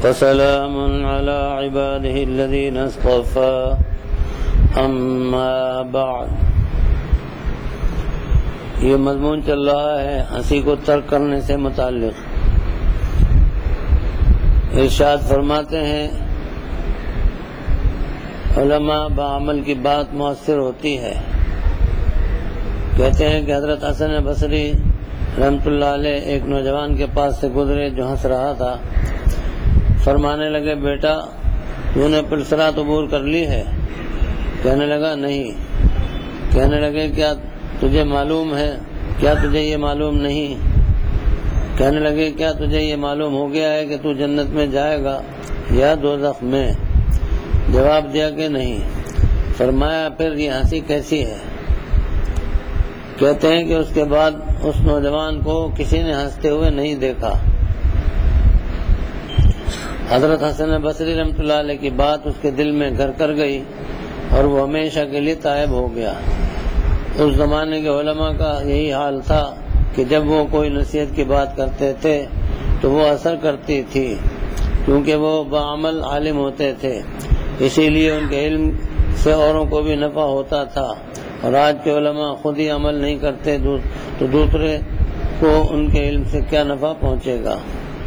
وسلام على عباده الذين اصطفى اما بعد۔ یہ مضمون چل رہا ہے ہنسی کو ترک کرنے سے متعلق۔ ارشاد فرماتے ہیں علماء بعمل کی بات مؤثر ہوتی ہے۔ کہتے ہیں کہ حضرت حسن بصری رحمۃ اللہ علیہ ایک نوجوان کے پاس سے گزرے جو ہنس رہا تھا۔ فرمانے لگے بیٹا تو نے پل صراط عبور کر لی ہے؟ کہنے لگا نہیں۔ کہنے لگے کیا تجھے معلوم ہے؟ کیا تجھے یہ معلوم نہیں؟ کہنے لگے کیا تجھے یہ معلوم ہو گیا ہے کہ تو جنت میں جائے گا یا دوزخ میں؟ جواب دیا کہ نہیں۔ فرمایا پھر یہ ہنسی کیسی ہے؟ کہتے ہیں کہ اس کے بعد اس نوجوان کو کسی نے ہنستے ہوئے نہیں دیکھا۔ حضرت حسن بصری رحمۃ اللہ علیہ کی بات اس کے دل میں گھر کر گئی اور وہ ہمیشہ کے لیے تائب ہو گیا۔ اس زمانے کے علماء کا یہی حال تھا کہ جب وہ کوئی نصیحت کی بات کرتے تھے تو وہ اثر کرتی تھی، کیونکہ وہ بعمل عالم ہوتے تھے، اسی لیے ان کے علم سے اوروں کو بھی نفع ہوتا تھا۔ اور آج کے علماء خود ہی عمل نہیں کرتے تو دوسرے کو ان کے علم سے کیا نفع پہنچے گا؟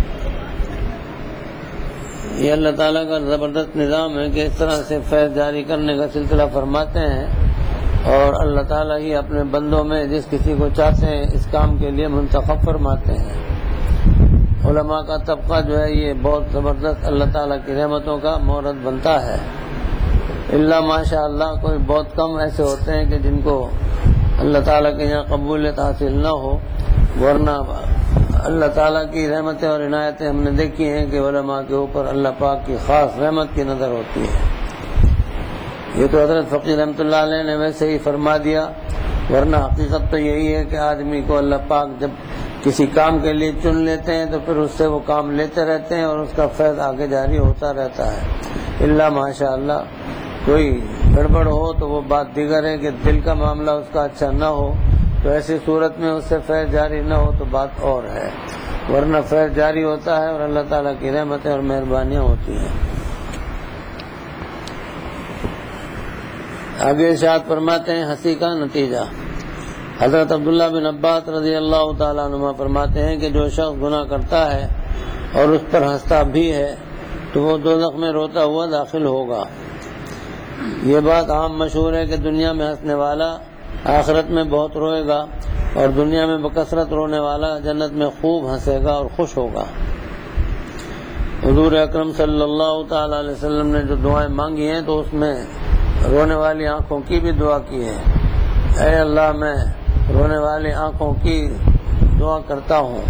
یہ اللہ تعالیٰ کا زبردست نظام ہے کہ اس طرح سے فیض جاری کرنے کا سلسلہ فرماتے ہیں، اور اللہ تعالیٰ ہی اپنے بندوں میں جس کسی کو چاہتے ہیں اس کام کے لیے منتخب فرماتے ہیں۔ علماء کا طبقہ جو ہے یہ بہت زبردست اللہ تعالیٰ کی رحمتوں کا مورد بنتا ہے۔ اللہ ماشاء اللہ کوئی بہت کم ایسے ہوتے ہیں کہ جن کو اللہ تعالیٰ کے یہاں قبولیت حاصل نہ ہو، ورنہ اللہ تعالیٰ کی رحمتیں اور عنایتیں ہم نے دیکھی ہیں کہ علماء کے اوپر اللہ پاک کی خاص رحمت کی نظر ہوتی ہے۔ یہ تو حضرت فقیر رحمۃ اللہ علیہ نے ویسے ہی فرما دیا، ورنہ حقیقت تو یہی ہے کہ آدمی کو اللہ پاک جب کسی کام کے لیے چن لیتے ہیں تو پھر اس سے وہ کام لیتے رہتے ہیں اور اس کا فیض آگے جاری ہوتا رہتا ہے۔ اللہ ماشاء اللہ کوئی گڑبڑ ہو تو وہ بات دیگر ہے کہ دل کا معاملہ اس کا اچھا نہ ہو، تو ایسی صورت میں اس سے فیض جاری نہ ہو تو بات اور ہے، ورنہ فیض جاری ہوتا ہے اور اللہ تعالیٰ کی رحمتیں اور مہربانیاں ہوتی ہیں۔ آگے ارشاد فرماتے ہیں ہنسی کا نتیجہ۔ حضرت عبداللہ بن عباس رضی اللہ تعالیٰ عنہ فرماتے ہیں کہ جو شخص گناہ کرتا ہے اور اس پر ہنستا بھی ہے تو وہ دوزخ میں روتا ہوا داخل ہوگا۔ یہ بات عام مشہور ہے کہ دنیا میں ہنسنے والا آخرت میں بہت روئے گا، اور دنیا میں بکثرت رونے والا جنت میں خوب ہنسے گا اور خوش ہوگا۔ حضور اکرم صلی اللہ تعالیٰ علیہ وسلم نے جو دعائیں مانگی ہیں تو اس میں رونے والی آنکھوں کی بھی دعا کی ہے۔ اے اللہ میں رونے والی آنکھوں کی دعا کرتا ہوں۔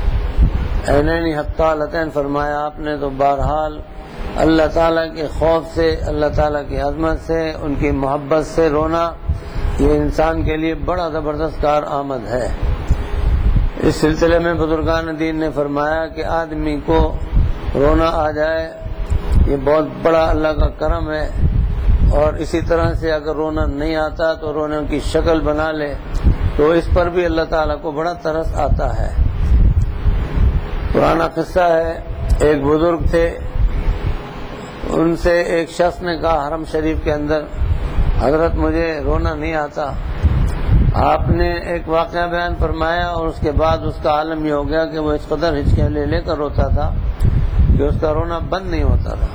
عینین حقالتین فرمایا آپ نے، تو بہرحال اللہ تعالیٰ کے خوف سے، اللہ تعالیٰ کی عظمت سے، ان کی محبت سے رونا یہ انسان کے لیے بڑا زبردست کارآمد ہے۔ اس سلسلے میں بزرگان دین نے فرمایا کہ آدمی کو رونا آ جائے یہ بہت بڑا اللہ کا کرم ہے، اور اسی طرح سے اگر رونا نہیں آتا تو رونے کی شکل بنا لے تو اس پر بھی اللہ تعالیٰ کو بڑا ترس آتا ہے۔ پرانا قصہ ہے، ایک بزرگ تھے، ان سے ایک شخص نے کہا حرم شریف کے اندر حضرت مجھے رونا نہیں آتا۔ آپ نے ایک واقعہ بیان فرمایا اور اس کے بعد اس کا عالم یہ ہو گیا کہ وہ اس قدر ہچکیاں لے لے کر روتا تھا کہ اس کا رونا بند نہیں ہوتا تھا۔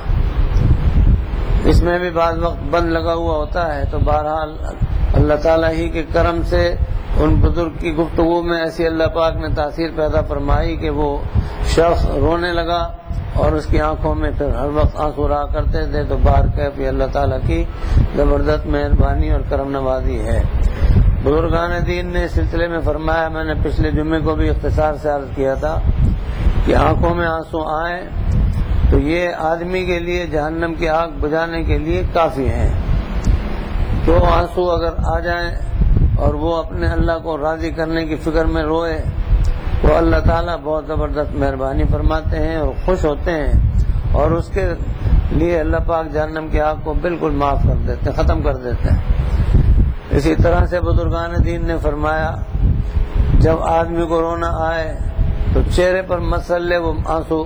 اس میں بھی بعض وقت بند لگا ہوا ہوتا ہے، تو بہرحال اللہ تعالیٰ ہی کے کرم سے ان بزرگ کی گفتگو میں ایسی اللہ پاک نے تاثیر پیدا فرمائی کہ وہ شخص رونے لگا اور اس کی آنکھوں میں پھر ہر وقت آنسو رہا کرتے تھے۔ تو باہر کیف یہ اللہ تعالیٰ کی زبردست مہربانی اور کرم نوازی ہے۔ بزرگان دین نے اس سلسلے میں فرمایا، میں نے پچھلے جمعے کو بھی اختصار سے عرض کیا تھا کہ آنکھوں میں آنسو آئیں تو یہ آدمی کے لیے جہنم کی آگ بجھانے کے لیے کافی ہیں۔ تو آنسو اگر آ جائیں اور وہ اپنے اللہ کو راضی کرنے کی فکر میں روئے تو اللہ تعالیٰ بہت زبردست مہربانی فرماتے ہیں اور خوش ہوتے ہیں، اور اس کے لیے اللہ پاک جہنم کی آگ کو بالکل معاف کر دیتے ہیں، ختم کر دیتے ہیں۔ اسی طرح سے بزرگان دین نے فرمایا جب آدمی کو رونا آئے تو چہرے پر مسلے وہ آنسو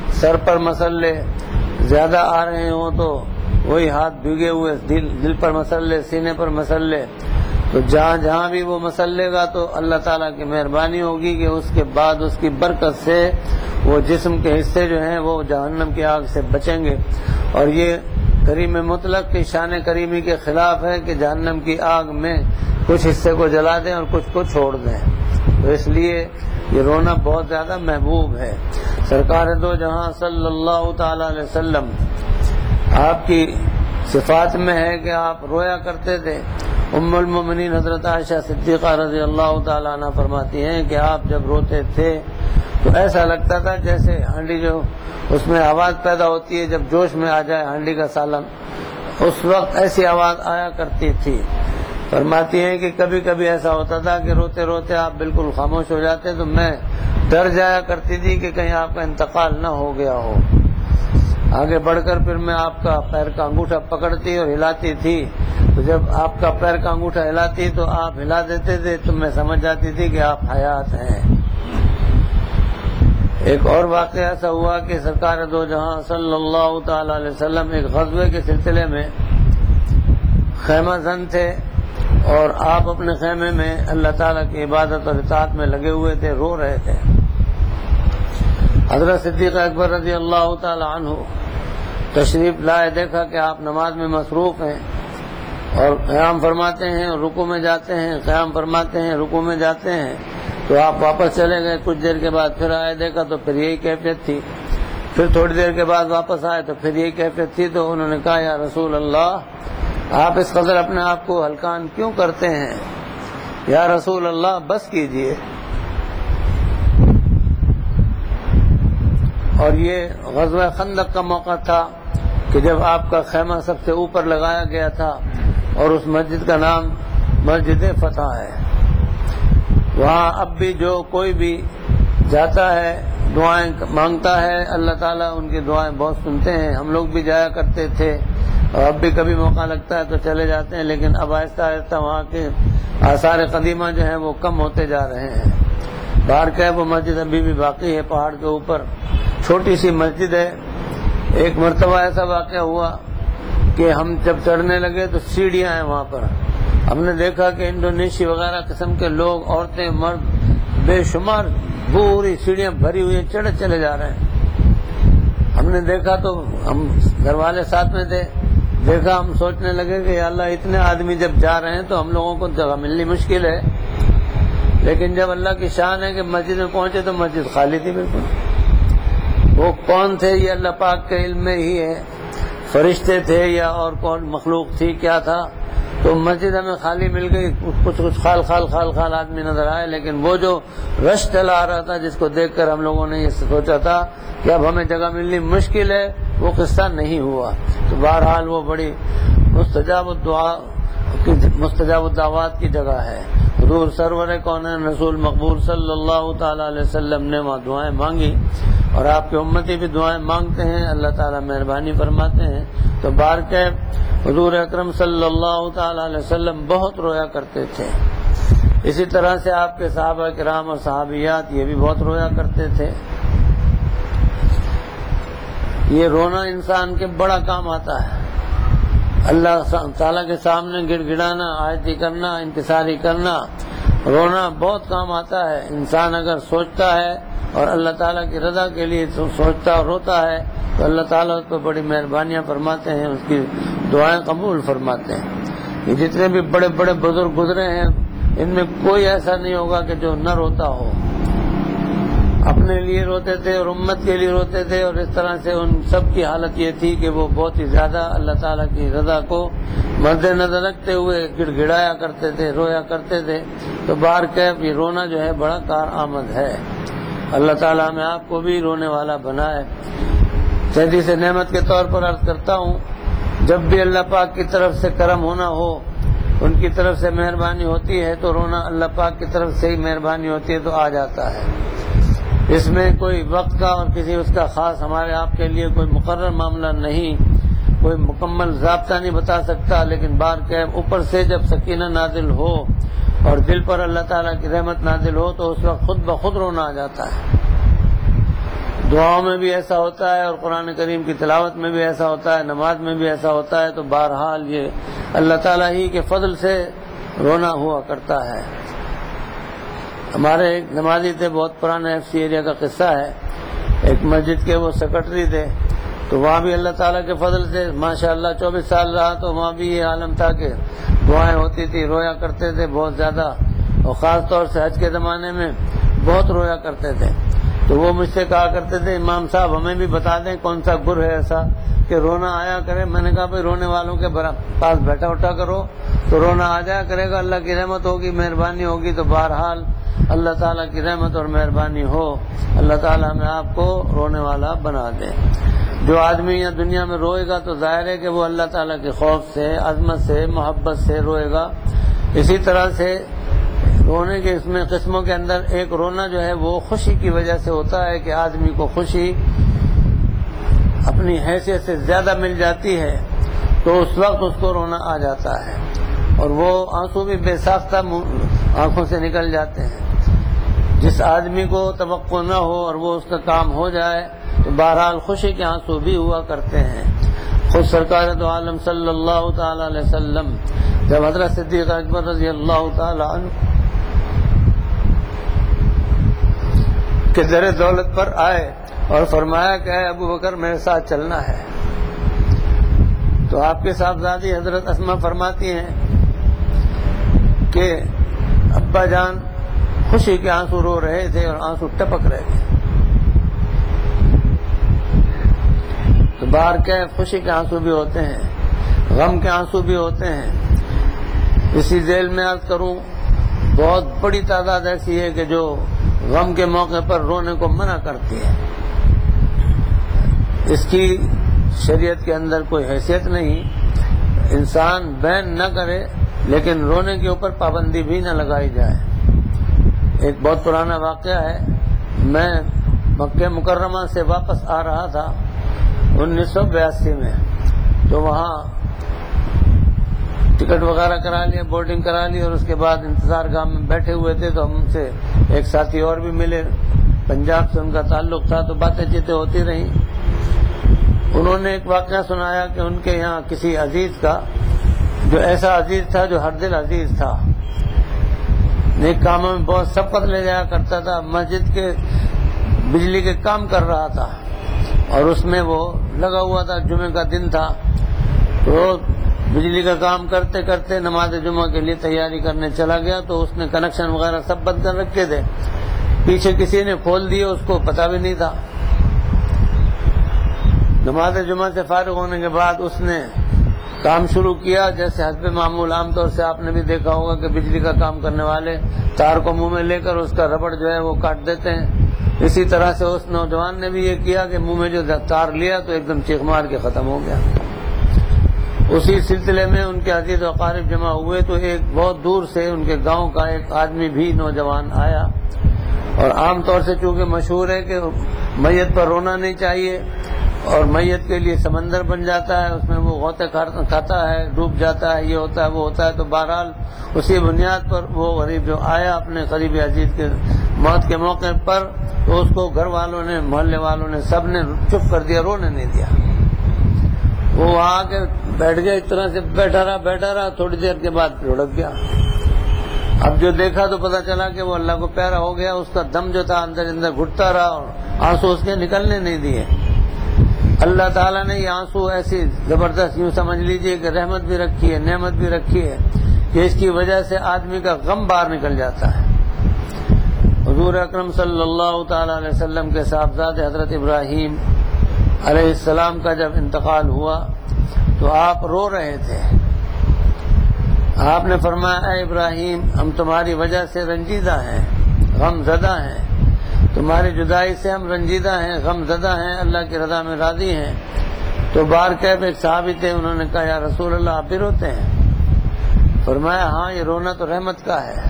سر پر مسلے زیادہ آ رہے ہوں تو وہی ہاتھ بھیگے ہوئے، دل پر مسلے، سینے پر مسلے، تو جہاں جہاں بھی وہ مسلے گا تو اللہ تعالیٰ کی مہربانی ہوگی کہ اس کے بعد اس کی برکت سے وہ جسم کے حصے جو ہیں وہ جہنم کی آگ سے بچیں گے۔ اور یہ کریم مطلق کی شان کریمی کے خلاف ہے کہ جہنم کی آگ میں کچھ حصے کو جلا دیں اور کچھ کو چھوڑ دیں، تو اس لیے یہ رونا بہت زیادہ محبوب ہے۔ سرکار دو جہاں صلی اللہ تعالی علیہ وسلم آپ کی صفات میں ہے کہ آپ رویا کرتے تھے۔ ام المومنین حضرت عائشہ صدیقہ رضی اللہ تعالیٰ عنہ فرماتی ہیں کہ آپ جب روتے تھے تو ایسا لگتا تھا جیسے ہانڈی جو اس میں آواز پیدا ہوتی ہے جب جوش میں آ جائے ہانڈی کا سالن، اس وقت ایسی آواز آیا کرتی تھی۔ فرماتی ہیں کہ کبھی کبھی ایسا ہوتا تھا کہ روتے روتے آپ بالکل خاموش ہو جاتے تو میں ڈر جایا کرتی تھی کہ کہیں آپ کا انتقال نہ ہو گیا ہو۔ آگے بڑھ کر پھر میں آپ کا پیر کا انگوٹھا پکڑتی اور ہلاتی تھی، تو جب آپ کا پیر کا انگوٹھا ہلاتی تو آپ ہلا دیتے تھے تو میں سمجھ جاتی تھی کہ آپ حیات ہیں۔ ایک اور واقعہ ایسا ہوا کہ سرکار دو جہاں صلی اللہ تعالی علیہ وسلم ایک غزوے کے سلسلے میں خیمہ زن تھے اور آپ اپنے خیمے میں اللہ تعالیٰ کی عبادت اور اطاعت میں لگے ہوئے تھے، رو رہے تھے۔ حضرت صدیق اکبر رضی اللہ تعالی عنہ تشریف لائے، دیکھا کہ آپ نماز میں مصروف ہیں اور قیام فرماتے ہیں اور رکوع میں جاتے ہیں، قیام فرماتے ہیں، رکوع میں جاتے ہیں، تو آپ واپس چلے گئے۔ کچھ دیر کے بعد پھر آئے، دیکھا تو پھر یہی کیفیت تھی۔ پھر تھوڑی دیر کے بعد واپس آئے تو پھر یہی کیفیت تھی، تو انہوں نے کہا یا رسول اللہ آپ اس قدر اپنے آپ کو ہلکان کیوں کرتے ہیں؟ یا رسول اللہ بس کیجئے۔ اور یہ غزوہ خندق کا موقع تھا کہ جب آپ کا خیمہ سب سے اوپر لگایا گیا تھا اور اس مسجد کا نام مسجد فتح ہے۔ وہاں اب بھی جو کوئی بھی جاتا ہے دعائیں مانگتا ہے، اللہ تعالیٰ ان کی دعائیں بہت سنتے ہیں۔ ہم لوگ بھی جایا کرتے تھے اور اب بھی کبھی موقع لگتا ہے تو چلے جاتے ہیں، لیکن اب آہستہ آہستہ وہاں کے آثار قدیمہ جو ہیں وہ کم ہوتے جا رہے ہیں۔ باہر کا وہ مسجد ابھی بھی باقی ہے، پہاڑ کے اوپر چھوٹی سی مسجد ہے۔ ایک مرتبہ ایسا واقعہ ہوا کہ ہم جب چڑھنے لگے تو سیڑھیاں ہیں وہاں پر، ہم نے دیکھا کہ انڈونیشی وغیرہ قسم کے لوگ، عورتیں، مرد، بے شمار پوری سیڑھیاں بھری ہوئی چڑھے چلے جا رہے ہیں۔ ہم نے دیکھا تو ہم گھر والے ساتھ میں تھے، دیکھا ہم سوچنے لگے کہ یا اللہ اتنے آدمی جب جا رہے ہیں تو ہم لوگوں کو جگہ ملنی مشکل ہے، لیکن جب اللہ کی شان ہے کہ مسجد میں پہنچے تو مسجد خالی تھی بالکل۔ وہ کون تھے یہ اللہ پاک کے علم میں ہی ہے، فرشتے تھے یا اور کون مخلوق تھی کیا تھا، تو مسجد ہمیں خالی مل گئی، کچھ خال آدمی نظر آئے، لیکن وہ جو رش چلا آ رہا تھا جس کو دیکھ کر ہم لوگوں نے یہ سوچا تھا کہ اب ہمیں جگہ ملنی مشکل ہے، وہ قصہ نہیں ہوا۔ تو بہرحال وہ بڑی مستجاب الدعوات کی جگہ ہے۔ حضور سرور کونین رسول مقبول صلی اللہ تعالی علیہ وسلم نے وہاں دعائیں مانگی اور آپ کے امتی بھی دعائیں مانگتے ہیں، اللہ تعالیٰ مہربانی فرماتے ہیں۔ تو بارکہ حضور اکرم صلی اللہ تعالی علیہ وسلم بہت رویا کرتے تھے۔ اسی طرح سے آپ کے صحابہ کرام اور صحابیات یہ بھی بہت رویا کرتے تھے۔ یہ رونا انسان کے بڑا کام آتا ہے، اللہ تعالیٰ کے سامنے گڑ گڑانا، عاجزی کرنا، انکساری کرنا، رونا بہت کام آتا ہے۔ انسان اگر سوچتا ہے اور اللہ تعالیٰ کی رضا کے لیے سوچتا اور روتا ہے تو اللہ تعالیٰ اس پر بڑی مہربانیاں فرماتے ہیں، اس کی دعائیں قبول فرماتے ہیں۔ یہ جتنے بھی بڑے بڑے بزرگ گزرے ہیں ان میں کوئی ایسا نہیں ہوگا کہ جو نہ روتا ہو، اپنے لیے روتے تھے اور امت کے لیے روتے تھے، اور اس طرح سے ان سب کی حالت یہ تھی کہ وہ بہت ہی زیادہ اللہ تعالیٰ کی رضا کو مد نظر رکھتے ہوئے گڑ گڑایا کرتے تھے، رویا کرتے تھے۔ تو بار کیف یہ رونا جو ہے بڑا کارآمد ہے۔ اللہ تعالیٰ ہمیں آپ کو بھی رونے والا بنائے۔ تحدیث نعمت کے طور پر عرض کرتا ہوں، جب بھی اللہ پاک کی طرف سے کرم ہونا ہو، ان کی طرف سے مہربانی ہوتی ہے تو رونا اللہ پاک کی طرف سے ہی مہربانی ہوتی ہے تو آ جاتا ہے۔ اس میں کوئی وقت کا اور کسی اس کا خاص ہمارے آپ کے لیے کوئی مقرر معاملہ نہیں، کوئی مکمل ضابطہ نہیں بتا سکتا، لیکن بار کہ اوپر سے جب سکینہ نازل ہو اور دل پر اللہ تعالیٰ کی رحمت نازل ہو تو اس وقت خود بخود رونا آ جاتا ہے۔ دعاؤں میں بھی ایسا ہوتا ہے اور قرآن کریم کی تلاوت میں بھی ایسا ہوتا ہے، نماز میں بھی ایسا ہوتا ہے، تو بہرحال یہ اللہ تعالیٰ ہی کے فضل سے رونا ہوا کرتا ہے۔ ہمارے ایک نمازی تھے، بہت پرانا FC ایریا کا قصہ ہے، ایک مسجد کے وہ سیکرٹری تھے، تو وہاں بھی اللہ تعالیٰ کے فضل سے ماشاءاللہ 24 سال رہا، تو وہاں بھی یہ عالم تھا کہ دعائیں ہوتی تھی، رویا کرتے تھے بہت زیادہ، اور خاص طور سے حج کے زمانے میں بہت رویا کرتے تھے۔ تو وہ مجھ سے کہا کرتے تھے امام صاحب ہمیں بھی بتا دیں کون سا گر ہے ایسا کہ رونا آیا کرے۔ میں نے کہا بھائی رونے والوں کے پاس بیٹھا اٹھا کرو تو رونا آ جایا کرے گا، اللہ کی رحمت ہوگی، مہربانی ہوگی، تو بہرحال اللہ تعالیٰ کی رحمت اور مہربانی ہو، اللہ تعالیٰ ہمیں آپ کو رونے والا بنا دے۔ جو آدمی یا دنیا میں روئے گا تو ظاہر ہے کہ وہ اللہ تعالیٰ کے خوف سے، عظمت سے، محبت سے روئے گا۔ اسی طرح سے رونے کے اس میں قسموں کے اندر ایک رونا جو ہے وہ خوشی کی وجہ سے ہوتا ہے کہ آدمی کو خوشی اپنی حیثیت سے زیادہ مل جاتی ہے تو اس وقت اس کو رونا آ جاتا ہے، اور وہ آنسو بھی بے ساختہ آنکھوں سے نکل جاتے ہیں۔ جس آدمی کو توقع نہ ہو اور وہ اس کا کام ہو جائے تو بہرحال خوشی کے آنسو بھی ہوا کرتے ہیں۔ خود سرکار دو عالم صلی اللہ تعالی علیہ وسلم جب حضرت صدیق اکبر رضی اللہ تعالی عنہ کے در دولت پر آئے اور فرمایا کہ اے ابو بکر میرے ساتھ چلنا ہے، تو آپ کے صاحبزادی حضرت اسما فرماتی ہیں کہ ابا جان خوشی کے آنسو رو رہے تھے اور آنسو ٹپک رہے تھے۔ تو باہر کے خوشی کے آنسو بھی ہوتے ہیں، غم کے آنسو بھی ہوتے ہیں۔ اسی ذیل میں عرض کروں بہت بڑی تعداد ایسی ہے کہ جو غم کے موقع پر رونے کو منع کرتی ہے۔ اس کی شریعت کے اندر کوئی حیثیت نہیں، انسان بین نہ کرے لیکن رونے کے اوپر پابندی بھی نہ لگائی جائے۔ ایک بہت پرانا واقعہ ہے، میں مکہ مکرمہ سے واپس آ رہا تھا 1982 میں، تو وہاں ٹکٹ وغیرہ کرا لیا، بورڈنگ کرا لی، اور اس کے بعد انتظار گاہ میں بیٹھے ہوئے تھے تو ہم سے ایک ساتھی اور بھی ملے، پنجاب سے ان کا تعلق تھا، تو باتیں چیتیں ہوتی رہیں۔ انہوں نے ایک واقعہ سنایا کہ ان کے یہاں کسی عزیز کا، جو ایسا عزیز تھا جو ہر دل عزیز تھا، نیک کاموں میں بہت سبقت لے جایا کرتا تھا، مسجد کے بجلی کے کام کر رہا تھا اور اس میں وہ لگا ہوا تھا، جمعے کا دن تھا، تو بجلی کا کام کرتے کرتے نماز جمعہ کے لیے تیاری کرنے چلا گیا، تو اس نے کنیکشن وغیرہ سب بند کر رکھے تھے، پیچھے کسی نے کھول دیے، اس کو پتہ بھی نہیں تھا۔ نماز جمعہ سے فارغ ہونے کے بعد اس نے کام شروع کیا، جیسے حسب معمول عام طور سے آپ نے بھی دیکھا ہوگا کہ بجلی کا کام کرنے والے تار کو منہ میں لے کر اس کا ربڑ جو ہے وہ کاٹ دیتے ہیں، اسی طرح سے اس نوجوان نے بھی یہ کیا کہ منہ میں جو تار لیا تو ایک دم چیخ مار کے ختم ہو گیا۔ اسی سلسلے میں ان کے عزیز و اقارب جمع ہوئے تو ایک بہت دور سے ان کے گاؤں کا ایک آدمی بھی نوجوان آیا، اور عام طور سے چونکہ مشہور ہے کہ میت پر رونا نہیں چاہیے، اور میت کے لیے سمندر بن جاتا ہے، اس میں وہ غوطے کھاتا ہے، ڈوب جاتا ہے، یہ ہوتا ہے وہ ہوتا ہے، تو بہرحال اسی بنیاد پر وہ غریب جو آیا اپنے قریبی عزیز کے موت کے موقع پر، تو اس کو گھر والوں نے، محلے والوں نے، سب نے چپ کر دیا، رونے نہیں دیا۔ وہ وہاں آ کے بیٹھ گیا، اس طرح سے بیٹھا رہا، تھوڑی دیر کے بعد لڑک گیا۔ اب جو دیکھا تو پتا چلا کہ وہ اللہ کو پیارا ہو گیا، اس کا دم جو تھا اندر اندر گھٹتا رہا اور آنسو اس کے نکلنے نہیں دیے۔ اللہ تعالیٰ نے یہ آنسو ایسی زبردست، یوں سمجھ لیجئے کہ رحمت بھی رکھی ہے، نعمت بھی رکھی ہے، کہ اس کی وجہ سے آدمی کا غم باہر نکل جاتا ہے۔ حضور اکرم صلی اللہ تعالی علیہ وسلم کے صاحبزادے حضرت ابراہیم علیہ السلام کا جب انتقال ہوا تو آپ رو رہے تھے۔ آپ نے فرمایا اے ابراہیم، ہم تمہاری وجہ سے رنجیدہ ہیں، غم زدہ ہیں، تمہاری جدائی سے ہم رنجیدہ ہیں، غم زدہ ہیں، اللہ کی رضا میں راضی ہیں۔ تو بارکیف ایک صحابی تھے، انہوں نے کہا یا رسول اللہ آپ بھی روتے ہیں؟ فرمایا ہاں، یہ رونا تو رحمت کا ہے۔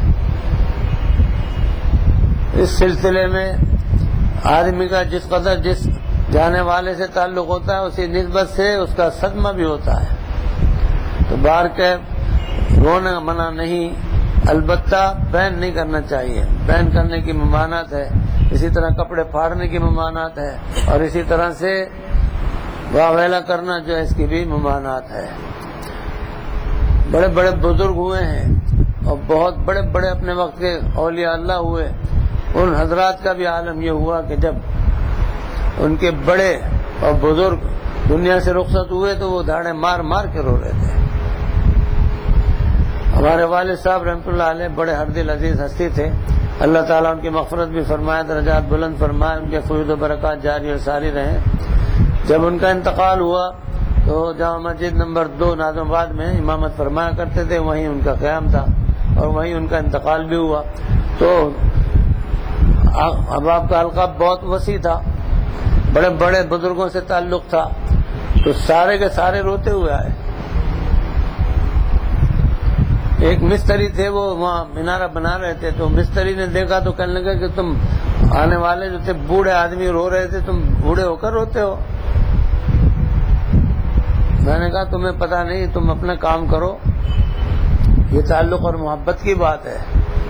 اس سلسلے میں آدمی کا جس قدر جس جانے والے سے تعلق ہوتا ہے اسی نسبت سے اس کا صدمہ بھی ہوتا ہے۔ تو بارکیف رونا منع نہیں، البتہ بین نہیں کرنا چاہیے، بین کرنے کی ممانعت ہے، اسی طرح کپڑے پھاڑنے کی ممانعت ہے، اور اسی طرح سے واویلا کرنا جو ہے اس کی بھی ممانعت ہے۔ بڑے بڑے بزرگ ہوئے ہیں اور بہت بڑے بڑے اپنے وقت کے اولیاء اللہ ہوئے، ان حضرات کا بھی عالم یہ ہوا کہ جب ان کے بڑے اور بزرگ دنیا سے رخصت ہوئے تو وہ دھاڑے مار مار کے رو رہے تھے۔ ہمارے والد صاحب رحمۃ اللہ علیہ بڑے ہر دل عزیز ہستی تھے، اللہ تعالیٰ ان کی مغفرت بھی فرمائے، درجات بلند فرمائے، ان کے فیض و برکات جاری اور ساری رہیں۔ جب ان کا انتقال ہوا تو جامع مسجد نمبر 2 ناظم آباد میں امامت فرمایا کرتے تھے، وہیں ان کا قیام تھا اور وہیں ان کا انتقال بھی ہوا۔ تو اب آپ کا حلقہ بہت وسیع تھا، بڑے بڑے بزرگوں سے تعلق تھا، تو سارے کے سارے روتے ہوئے آئے۔ ایک مستری تھے، وہ وہاں مینارہ بنا رہے تھے، تو مستری نے دیکھا تو کہنے لگا کہ تم آنے والے جو تھے بوڑھے آدمی رو رہے تھے، تم بوڑھے ہو کر روتے ہو؟ میں نے کہا تمہیں پتہ نہیں، تم اپنا کام کرو، یہ تعلق اور محبت کی بات ہے۔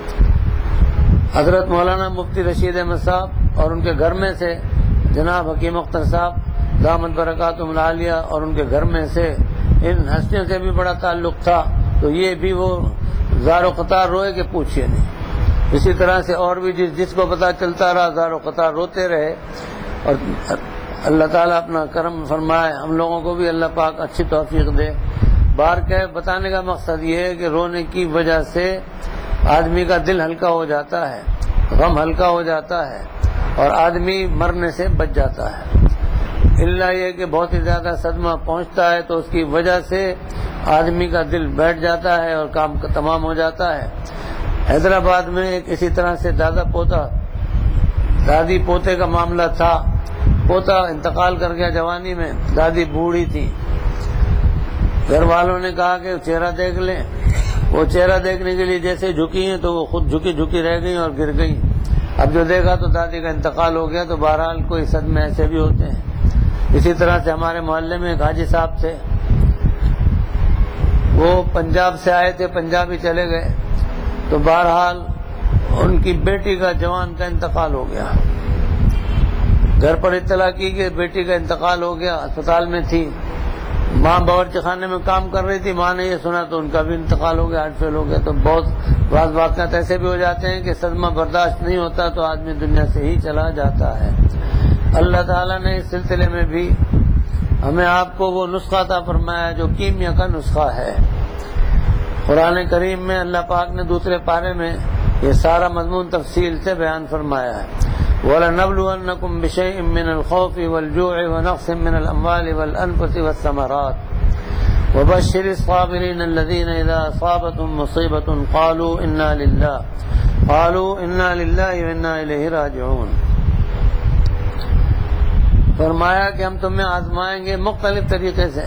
حضرت مولانا مفتی رشید احمد صاحب اور ان کے گھر میں سے جناب حکیم اختر صاحب دامت برکاتہم العالیہ اور ان کے گھر میں سے ان ہستیوں سے بھی بڑا تعلق تھا، تو یہ بھی وہ زار و قطار روئے کہ پوچھئے نہیں۔ اسی طرح سے اور بھی جس کو پتہ چلتا رہا زار و قطار روتے رہے، اور اللہ تعالیٰ اپنا کرم فرمائے، ہم لوگوں کو بھی اللہ پاک اچھی توفیق دے۔ بار کہ بتانے کا مقصد یہ ہے کہ رونے کی وجہ سے آدمی کا دل ہلکا ہو جاتا ہے، غم ہلکا ہو جاتا ہے اور آدمی مرنے سے بچ جاتا ہے۔ اللہ یہ کہ بہت ہی زیادہ صدمہ پہنچتا ہے تو اس کی وجہ سے آدمی کا دل بیٹھ جاتا ہے اور کام تمام ہو جاتا ہے۔ حیدرآباد میں ایک اسی طرح سے دادی پوتے کا معاملہ تھا۔ پوتا انتقال کر گیا جوانی میں، دادی بوڑھی تھی، گھر والوں نے کہا کہ چہرہ دیکھ لیں، وہ چہرہ دیکھنے کے لیے جیسے جھکی ہیں تو وہ خود جھکی جھکی رہ گئی اور گر گئی۔ اب جو دیکھا تو دادی کا انتقال ہو گیا، تو بہرحال کوئی صدمے ایسے بھی ہوتے ہیں۔ اسی طرح سے ہمارے محلے میں ایک حاجی صاحب تھے، وہ پنجاب سے آئے تھے، پنجاب ہی چلے گئے، تو بہرحال ان کی بیٹی کا جوان کا انتقال ہو گیا۔ گھر پر اطلاع کی کہ بیٹی کا انتقال ہو گیا، اسپتال میں تھی، ماں باورچی خانے میں کام کر رہی تھی، ماں نے یہ سنا تو ان کا بھی انتقال ہو گیا، ہارٹ فیل ہو گیا۔ تو بہت بعض واقعات ایسے بھی ہو جاتے ہیں کہ صدمہ برداشت نہیں ہوتا تو آدمی دنیا سے ہی چلا جاتا ہے۔ اللہ تعالیٰ نے اس سلسلے میں بھی ہمیں آپ کو وہ نسخہ عطا فرمایا جو کیمیا کا نسخہ ہے۔ قرآن کریم میں اللہ پاک نے دوسرے پارے میں یہ سارا مضمون تفصیل سے بیان فرمایا ہے۔ وَلَنَبْلُوَنَّكُمْ بِشَيْءٍ مِّنَ الْخَوْفِ وَالْجُوعِ وَنَقْصٍ مِّنَ الْأَمْوَالِ وَالْأَنفُسِ وَالثَّمَرَاتِ وَبَشِّرِ الصَّابِرِينَ الَّذِينَ إِذَا أَصَابَتْهُمْ مُصِيبَةٌ قَالُوا إِنَّا لِلَّهِ وَإِنَّا إِلَيْهِ رَاجِعُونَ۔ فرمایا کہ ہم تمہیں آزمائیں گے مختلف طریقے سے،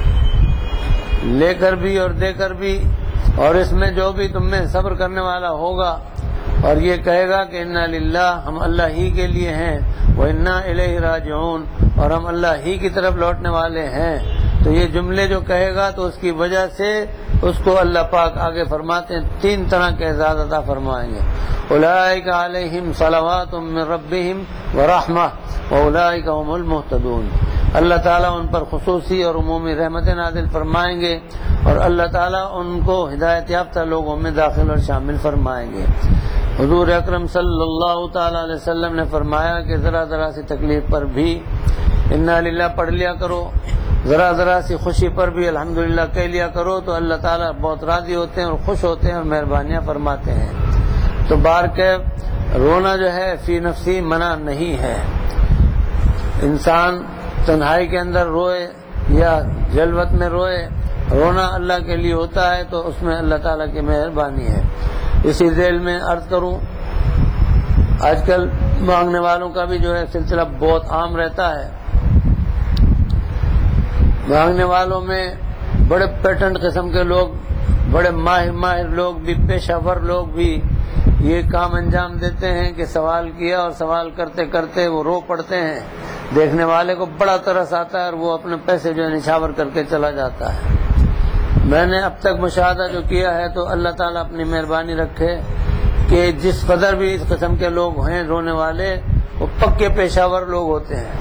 لے کر بھی اور دے کر بھی، اور اس میں جو بھی تم میں صبر کرنے والا ہوگا اور یہ کہے گا کہ انا للہ، ہم اللہ ہی کے لیے ہیں، وَإِنَّا إِلَيْهِ رَاجِعُونَ، اور ہم اللہ ہی کی طرف لوٹنے والے ہیں، تو یہ جملے جو کہے گا تو اس کی وجہ سے اس کو اللہ پاک آگے فرماتے ہیں 3 طرح کے اعزاز عطا فرمائیں گے۔ اولئک علیہم صلوات من ربہم ورحمہ واولئک هم المہتدون۔ اللہ تعالیٰ ان پر خصوصی اور عمومی رحمتیں نازل فرمائیں گے اور اللہ تعالیٰ ان کو ہدایت یافتہ لوگوں میں داخل اور شامل فرمائیں گے۔ حضور اکرم صلی اللہ تعالیٰ علیہ وسلم نے فرمایا کہ ذرا ذرا سی تکلیف پر بھی انا للہ پڑھ لیا کرو، ذرا ذرا سی خوشی پر بھی الحمدللہ کہہ لیا کرو، تو اللہ تعالیٰ بہت راضی ہوتے ہیں اور خوش ہوتے ہیں اور مہربانیاں فرماتے ہیں۔ تو بار کہ رونا جو ہے فی نفسی منع نہیں ہے، انسان تنہائی کے اندر روئے یا جلوت میں روئے، رونا اللہ کے لیے ہوتا ہے تو اس میں اللہ تعالیٰ کی مہربانی ہے۔ اسی ذیل میں عرض کروں، آج کل مانگنے والوں کا بھی جو ہے سلسلہ بہت عام رہتا ہے۔ مانگنے والوں میں بڑے پیٹنٹ قسم کے لوگ، بڑے ماہر لوگ بھی، پیشہ ور لوگ بھی یہ کام انجام دیتے ہیں کہ سوال کیا اور سوال کرتے کرتے وہ رو پڑتے ہیں، دیکھنے والے کو بڑا ترس آتا ہے اور وہ اپنے پیسے جو ہے نچھاور کر کے چلا جاتا ہے۔ میں نے اب تک مشاہدہ جو کیا ہے تو اللہ تعالیٰ اپنی مہربانی رکھے کہ جس قدر بھی اس قسم کے لوگ ہیں رونے والے، وہ پکے پیشہ ور لوگ ہوتے ہیں۔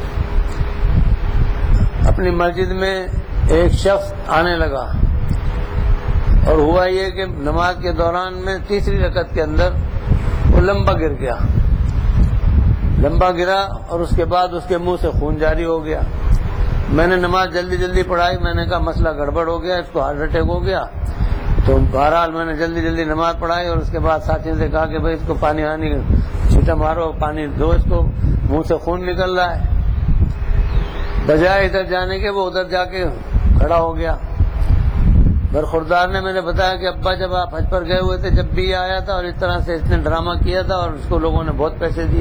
اپنی مسجد میں ایک شخص آنے لگا اور ہوا یہ کہ نماز کے دوران میں تیسری رکعت کے اندر وہ لمبا گر گیا، لمبا گرا اور اس کے بعد اس کے منہ سے خون جاری ہو گیا۔ میں نے نماز جلدی جلدی پڑھائی، میں نے کہا مسئلہ گڑبڑ ہو گیا، اس کو ہارٹ اٹیک ہو گیا۔ تو بہرحال میں نے جلدی جلدی نماز پڑھائی اور اس کے بعد ساتھیوں سے کہا کہ بھائی اس کو پانی آنی چھینٹا مارو، پانی دو، اس کو منہ سے خون نکل رہا ہے۔ بجائے ادھر جانے کے وہ ادھر جا کے کھڑا ہو گیا۔ برخوردار نے میرے بتایا کہ ابا جب آپ حج پر گئے ہوئے تھے جب بھی یہ آیا تھا اور اس طرح سے اس نے ڈرامہ کیا تھا اور اس کو لوگوں نے بہت پیسے دیے۔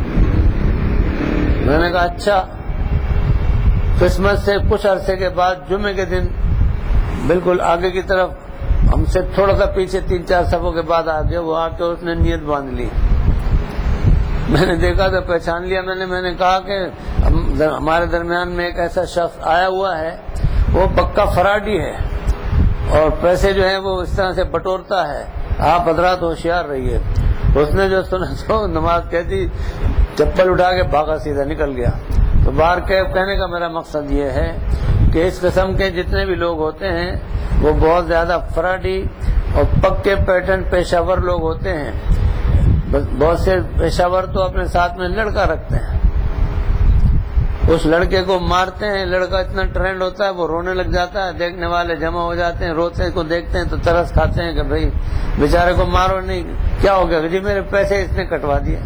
میں نے کہا اچھا۔ کرسمس سے کچھ عرصے کے بعد جمعے کے دن بالکل آگے کی طرف ہم سے تھوڑا سا پیچھے 3-4 صفوں کے بعد آ گیا، وہ آ کے اس نے نیت باندھ لی۔ میں نے دیکھا تو پہچان لیا میں نے کہا کہ ہمارے درمیان میں ایک ایسا شخص آیا ہوا ہے، وہ پکا فراڈی ہے اور پیسے جو ہیں وہ اس طرح سے بٹورتا ہے، آپ حضرات ہوشیار رہیے۔ اس نے جو سنا تو نماز کہتی چپل اٹھا کے بھاگا، سیدھا نکل گیا۔ تو باہر کہنے کا میرا مقصد یہ ہے کہ اس قسم کے جتنے بھی لوگ ہوتے ہیں وہ بہت زیادہ فراڈی اور پکے پیٹرن پیشہ ور لوگ ہوتے ہیں۔ بہت سے پیشہ ور تو اپنے ساتھ میں لڑکا رکھتے ہیں، اس لڑکے کو مارتے ہیں، لڑکا اتنا ٹرینڈ ہوتا ہے وہ رونے لگ جاتا ہے، دیکھنے والے جمع ہو جاتے ہیں، روتے کو دیکھتے ہیں تو ترس کھاتے ہیں کہ بھائی بیچارے کو مارو نہیں، کیا ہو گیا جی میرے پیسے اس نے کٹوا دیے۔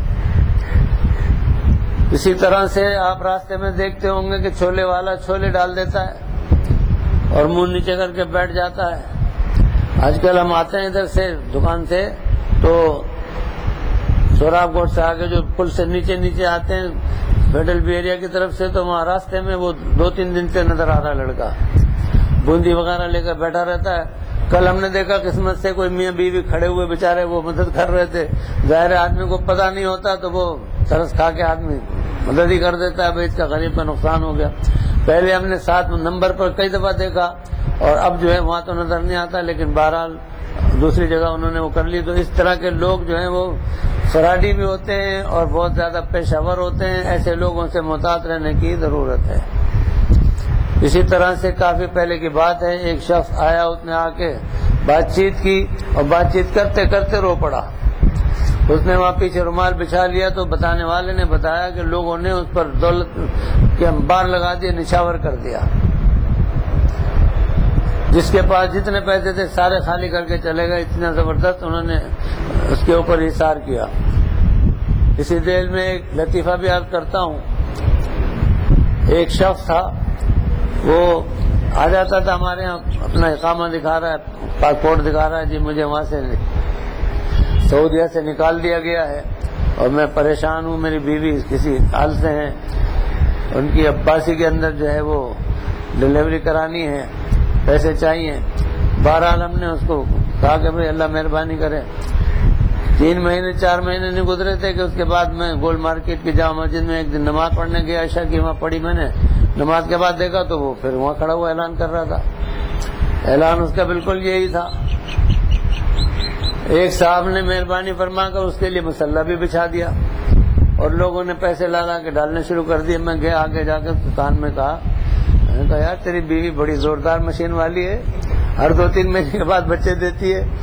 اسی طرح سے آپ راستے میں دیکھتے ہوں گے کہ چھولے والا چھولے ڈال دیتا ہے اور منہ نیچے کر کے بیٹھ جاتا ہے۔ آج کل ہم آتے ہیں ادھر سے دکان سے تو سوراب گوٹ سے آگے جو پل سے نیچے آتے ہیں فیڈرل بی ایریا کی طرف سے، تو وہاں راستے میں وہ 2-3 دن سے نظر آ رہا لڑکا بوندی وغیرہ لے کر بیٹھا رہتا ہے۔ کل ہم نے دیکھا قسمت سے کوئی میاں بیوی کھڑے ہوئے بیچارے وہ مدد کر رہے تھے، ظاہر آدمی کو پتہ نہیں ہوتا تو وہ ترس کھا کے آدمی مدد ہی کر دیتا ہے، بھائی اس کا غریب کا نقصان ہو گیا۔ پہلے ہم نے 7 نمبر پر کئی دفعہ دیکھا اور اب جو ہے وہاں تو نظر نہیں آتا، لیکن بہرحال دوسری جگہ انہوں نے وہ کر لی۔ تو اس طرح کے لوگ جو ہیں وہ فراڈی بھی ہوتے ہیں اور بہت زیادہ پیشہ ور ہوتے ہیں، ایسے لوگوں سے محتاط رہنے کی ضرورت ہے۔ اسی طرح سے کافی پہلے کی بات ہے، ایک شخص آیا، اس نے آ کے بات چیت کی اور بات چیت کرتے کرتے رو پڑا۔ اس نے وہاں پیچھے رومال بچھا لیا تو بتانے والے نے بتایا کہ لوگوں نے اس پر دولت کے انبار لگا دیے، نچھاور کر دیا۔ جس کے پاس جتنے پیسے تھے سارے خالی کر کے چلے گئے، اتنا زبردست انہوں نے اس کے اوپر حصار کیا۔ اسی دل میں ایک لطیفہ بھی عرض کرتا ہوں۔ ایک شخص تھا، وہ آ جاتا تھا ہمارے یہاں، اپنا اقامہ دکھا رہا ہے، پاسپورٹ دکھا رہا ہے، جی مجھے وہاں سے سعودیہ سے نکال دیا گیا ہے اور میں پریشان ہوں، میری بیوی کسی حال سے ہیں، ان کی عباسی کے اندر جو ہے وہ ڈلیوری کرانی ہے، پیسے چاہیے۔ بہرحال ہم نے اس کو کہا کہ بھائی اللہ مہربانی کرے۔ 3 مہینے 4 مہینے نہیں گزرے تھے کہ اس کے بعد میں گولڈ مارکیٹ کی جامع مسجد میں ایک دن نماز پڑھنے گیا، عشاء کی وہاں پڑھی میں نے، نماز کے بعد دیکھا تو وہ پھر وہاں کھڑا ہوا اعلان کر رہا تھا۔ اعلان اس کا بالکل یہی تھا۔ ایک صاحب نے مہربانی فرما کر اس کے لیے مسلح بھی بچھا دیا اور لوگوں نے پیسے لا کے ڈالنے شروع کر دیے۔ میں گیا آگے جا کے دکان میں کہا، میں نے کہا یار تیری بیوی بڑی زوردار مشین والی ہے، ہر 2-3 مہینے کے بعد بچے دیتی ہے،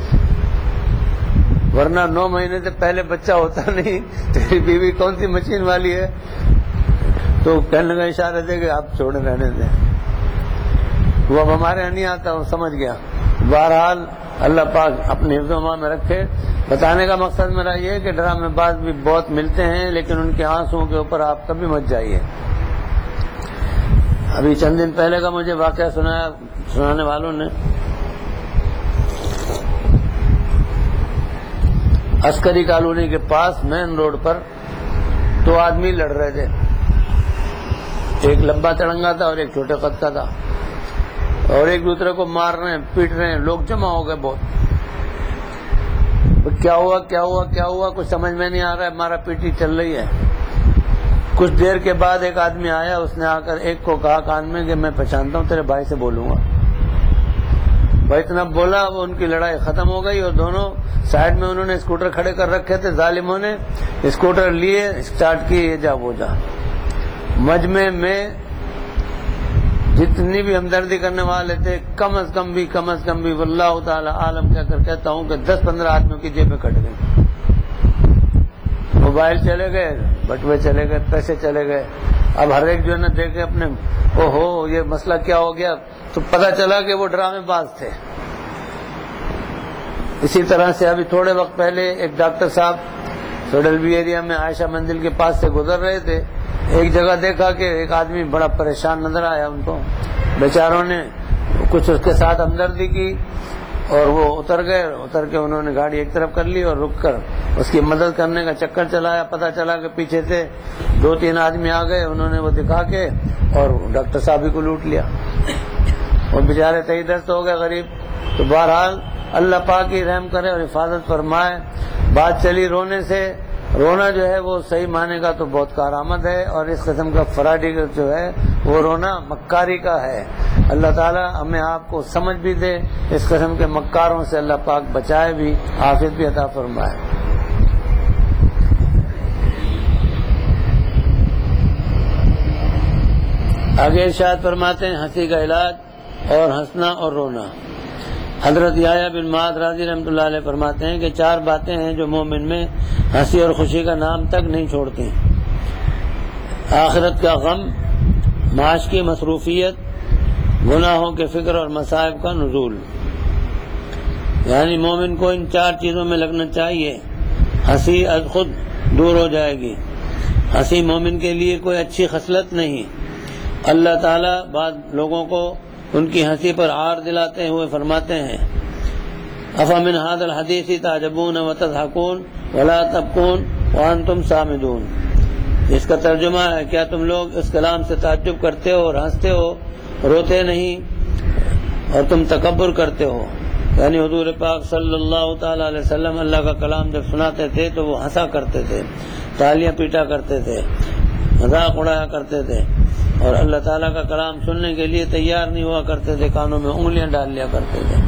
ورنہ 9 مہینے سے پہلے بچہ ہوتا نہیں، تیری بیوی کون سی مشین والی ہے؟ تو کہنے لگا اشارے دے کہ آپ چھوڑے رہنے دیں، وہ اب ہمارے یہاں نہیں آتا، وہ سمجھ گیا۔ بہرحال اللہ پاک اپنے حفظ و امان میں رکھے۔ بتانے کا مقصد میرا یہ ہے کہ ڈرامے باز بھی بہت ملتے ہیں، لیکن ان کے آنسوؤں کے اوپر آپ کبھی مت جائیے۔ ابھی چند دن پہلے کا مجھے واقعہ سنانے والوں نے، عسکری کالونی کے پاس مین روڈ پر 2 آدمی لڑ رہے تھے، ایک لمبا تڑنگا تھا اور ایک چھوٹے قد کا تھا، اور ایک دوسرے کو مار رہے ہیں، پیٹ رہے ہیں، لوگ جمع ہو گئے بہت۔ کیا ہوا کچھ سمجھ میں نہیں آ رہا ہے، مارا پیٹی چل رہی ہے۔ کچھ دیر کے بعد ایک آدمی آیا، اس نے آ کر ایک کو کہا کان میں کہ میں پہچانتا ہوں، تیرے بھائی سے بولوں گا۔ وہ اتنا بولا، وہ ان کی لڑائی ختم ہو گئی، اور دونوں سائڈ میں انہوں نے اسکوٹر کھڑے کر رکھے تھے ظالموں نے، اسکوٹر لیے اسٹارٹ کیے، یہ جا وہ جا۔ مجمع میں جتنی بھی ہمدردی کرنے والے تھے کم از کم بھی واللہ تعالی عالم کہہ کر کہتا ہوں کہ 10-15 آدمیوں کی جیبیں کٹ گئی، موبائل چلے گئے، بٹوے چلے گئے، پیسے چلے گئے۔ اب ہر ایک جو ہے نا دیکھے اپنے اوہو یہ مسئلہ کیا ہو گیا، تو پتہ چلا کہ وہ ڈرامے باز تھے۔ اسی طرح سے ابھی تھوڑے وقت پہلے ایک ڈاکٹر صاحب سوڈلوی ایریا میں عائشہ مندر کے پاس سے گزر رہے تھے، ایک جگہ دیکھا کہ ایک آدمی بڑا پریشان نظر آیا ان کو، بیچاروں نے کچھ اس کے ساتھ ہمدردی کی اور وہ اتر کے انہوں نے گاڑی ایک طرف کر لی اور رک کر اس کی مدد کرنے کا چکر چلایا۔ پتہ چلا کہ پیچھے سے 2-3 آدمی آ گئے، انہوں نے وہ دکھا کے اور ڈاکٹر صاحب کو لوٹ لیا، اور بیچارے تہی دست ہو گئے غریب۔ تو بہرحال اللہ پاک ہی رحم کرے اور حفاظت فرمائے۔ بات چلی رونے سے، رونا جو ہے وہ صحیح معنی کا تو بہت کارآمد ہے، اور اس قسم کا فراڈی جو ہے وہ رونا مکاری کا ہے۔ اللہ تعالی ہمیں آپ کو سمجھ بھی دے، اس قسم کے مکاروں سے اللہ پاک بچائے بھی، عافیت بھی عطا فرمائے۔ آگے ارشاد فرماتے ہیں ہنسی کا علاج اور ہنسنا اور رونا۔ حضرت یحییٰ بن معاذ رضی رحمۃ اللہ علیہ فرماتے ہیں کہ 4 باتیں ہیں جو مومن میں ہنسی اور خوشی کا نام تک نہیں چھوڑتی: آخرت کا غم، معاش کی مصروفیت، گناہوں کے فکر اور مصائب کا نزول۔ یعنی مومن کو ان 4 چیزوں میں لگنا چاہیے، ہنسی از خود دور ہو جائے گی۔ ہنسی مومن کے لیے کوئی اچھی خصلت نہیں۔ اللہ تعالیٰ بعض لوگوں کو ان کی ہنسی پر عار دلاتے ہوئے فرماتے ہیں: افمن ھذا الحدیث تعجبون وتضحکون ولا تبکون وانتم صامدون۔ اس کا ترجمہ ہے کیا تم لوگ اس کلام سے تعجب کرتے ہو اور ہنستے ہو، روتے نہیں اور تم تکبر کرتے ہو۔ یعنی حضور پاک صلی اللہ تعالی علیہ وسلم اللہ کا کلام جب سناتے تھے تو وہ ہنسا کرتے تھے، تالیاں پیٹا کرتے تھے، مذاق اڑایا کرتے تھے، اور اللہ تعالیٰ کا کلام سننے کے لیے تیار نہیں ہوا کرتے تھے، کانوں میں انگلیاں ڈال لیا کرتے تھے۔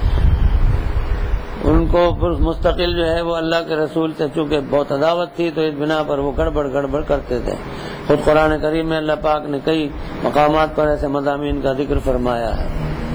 ان کو مستقل جو ہے وہ اللہ کے رسول سے چونکہ بہت عداوت تھی تو اس بنا پر وہ گڑبڑ کرتے تھے۔ خود قرآن کریم میں اللہ پاک نے کئی مقامات پر ایسے مضامین کا ذکر فرمایا ہے۔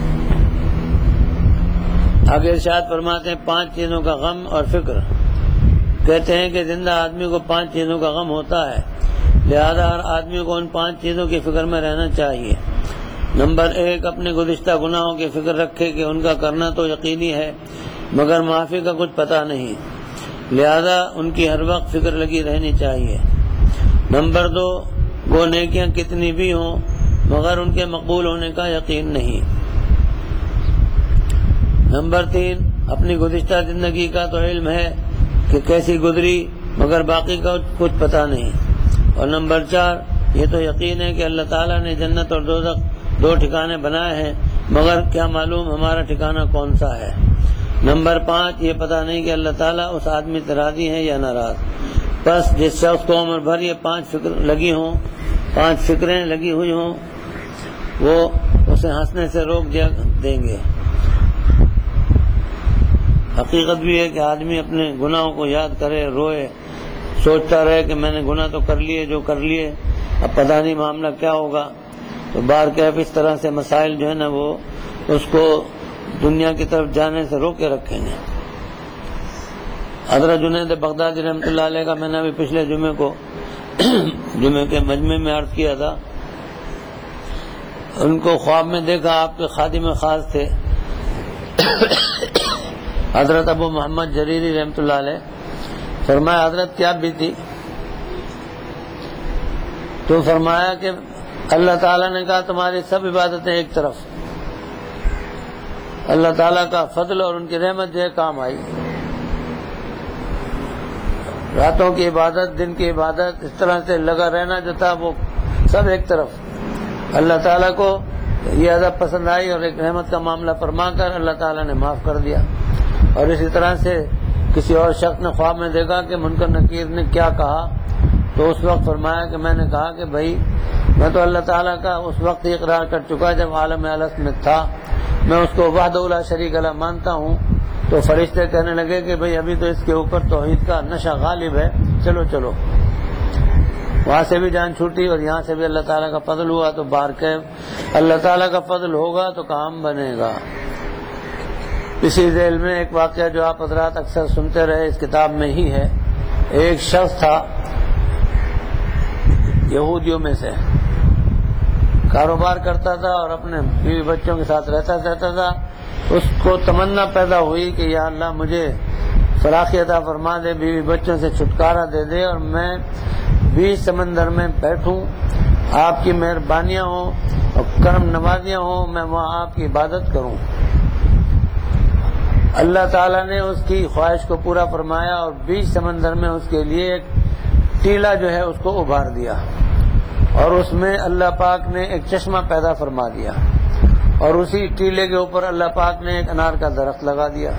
آگے ارشاد فرماتے ہیں 5 چیزوں کا غم اور فکر۔ کہتے ہیں کہ زندہ آدمی کو 5 چیزوں کا غم ہوتا ہے، لہذا ہر آدمی کو ان 5 چیزوں کی فکر میں رہنا چاہیے۔ نمبر 1، اپنے گزشتہ گناہوں کی فکر رکھے کہ ان کا کرنا تو یقینی ہے مگر معافی کا کچھ پتہ نہیں، لہذا ان کی ہر وقت فکر لگی رہنی چاہیے۔ نمبر 2، وہ نیکیاں کتنی بھی ہوں مگر ان کے مقبول ہونے کا یقین نہیں۔ نمبر 3، اپنی گزشتہ زندگی کا تو علم ہے کہ کیسی گزری مگر باقی کا کچھ پتہ نہیں۔ اور نمبر 4، یہ تو یقین ہے کہ اللہ تعالیٰ نے جنت اور دوزخ 2 ٹھکانے بنائے ہیں مگر کیا معلوم ہمارا ٹھکانہ کون سا ہے۔ نمبر 5، یہ پتہ نہیں کہ اللہ تعالیٰ اس آدمی سے راضی ہے یا ناراض۔ بس جس شخص کو عمر بھر یہ 5 فکریں لگی ہوئی ہوں وہ اسے ہنسنے سے روک دیں گے۔ حقیقت بھی ہے کہ آدمی اپنے گناہوں کو یاد کرے، روئے، سوچتا رہے کہ میں نے گناہ تو کر لیے جو کر لیے، اب پتہ نہیں معاملہ کیا ہوگا، تو بارکیف اس طرح سے مسائل جو ہے نا وہ اس کو دنیا کی طرف جانے سے روکے رکھیں گے۔ حضرت جنید بغدادی رحمۃ اللہ علیہ کا میں نے ابھی پچھلے جمعے کے مجمع میں عرض کیا تھا، ان کو خواب میں دیکھا، آپ کے خادم خاص تھے حضرت ابو محمد جریری رحمۃ اللہ علیہ۔ فرمایا حضرت کیا بیتی؟ تو فرمایا کہ اللہ تعالیٰ نے کہا تمہاری سب عبادتیں ایک طرف، اللہ تعالیٰ کا فضل اور ان کی رحمت جو ہے کام آئی، راتوں کی عبادت، دن کی عبادت، اس طرح سے لگا رہنا جو تھا وہ سب ایک طرف، اللہ تعالیٰ کو یہ عذاب پسند آئی اور ایک رحمت کا معاملہ فرما کر اللہ تعالیٰ نے معاف کر دیا۔ اور اسی طرح سے کسی اور شخص نے خواب میں دیکھا کہ منکر نکیر نے کیا کہا، تو اس وقت فرمایا کہ میں نے کہا کہ بھائی میں تو اللہ تعالیٰ کا اس وقت ہی اقرار کر چکا جب عالم الست میں تھا، میں اس کو وحدہ لا شریک لہ مانتا ہوں، تو فرشتے کہنے لگے کہ بھئی ابھی تو اس کے اوپر توحید کا نشہ غالب ہے، چلو چلو۔ وہاں سے بھی جان چھوٹی اور یہاں سے بھی اللہ تعالیٰ کا فضل ہوا، تو بارکیف اللہ تعالیٰ کا فضل ہوگا تو کام بنے گا۔ اسی ذیل میں ایک واقعہ جو آپ حضرات اکثر سنتے رہے، اس کتاب میں ہی ہے۔ ایک شخص تھا یہودیوں میں سے، کاروبار کرتا تھا اور اپنے بیوی بچوں کے ساتھ رہتا تھا۔ اس کو تمنا پیدا ہوئی کہ یا اللہ مجھے فراخی عطا فرما دے، بیوی بچوں سے چھٹکارا دے دے، اور میں بیچ سمندر میں بیٹھوں، آپ کی مہربانیاں ہوں اور کرم نوازیاں ہوں، میں وہاں آپ کی عبادت کروں۔ اللہ تعالیٰ نے اس کی خواہش کو پورا فرمایا اور بیچ سمندر میں اس کے لیے ایک ٹیلا جو ہے اس کو ابھار دیا، اور اس میں اللہ پاک نے ایک چشمہ پیدا فرما دیا، اور اسی ٹیلے کے اوپر اللہ پاک نے ایک انار کا درخت لگا دیا۔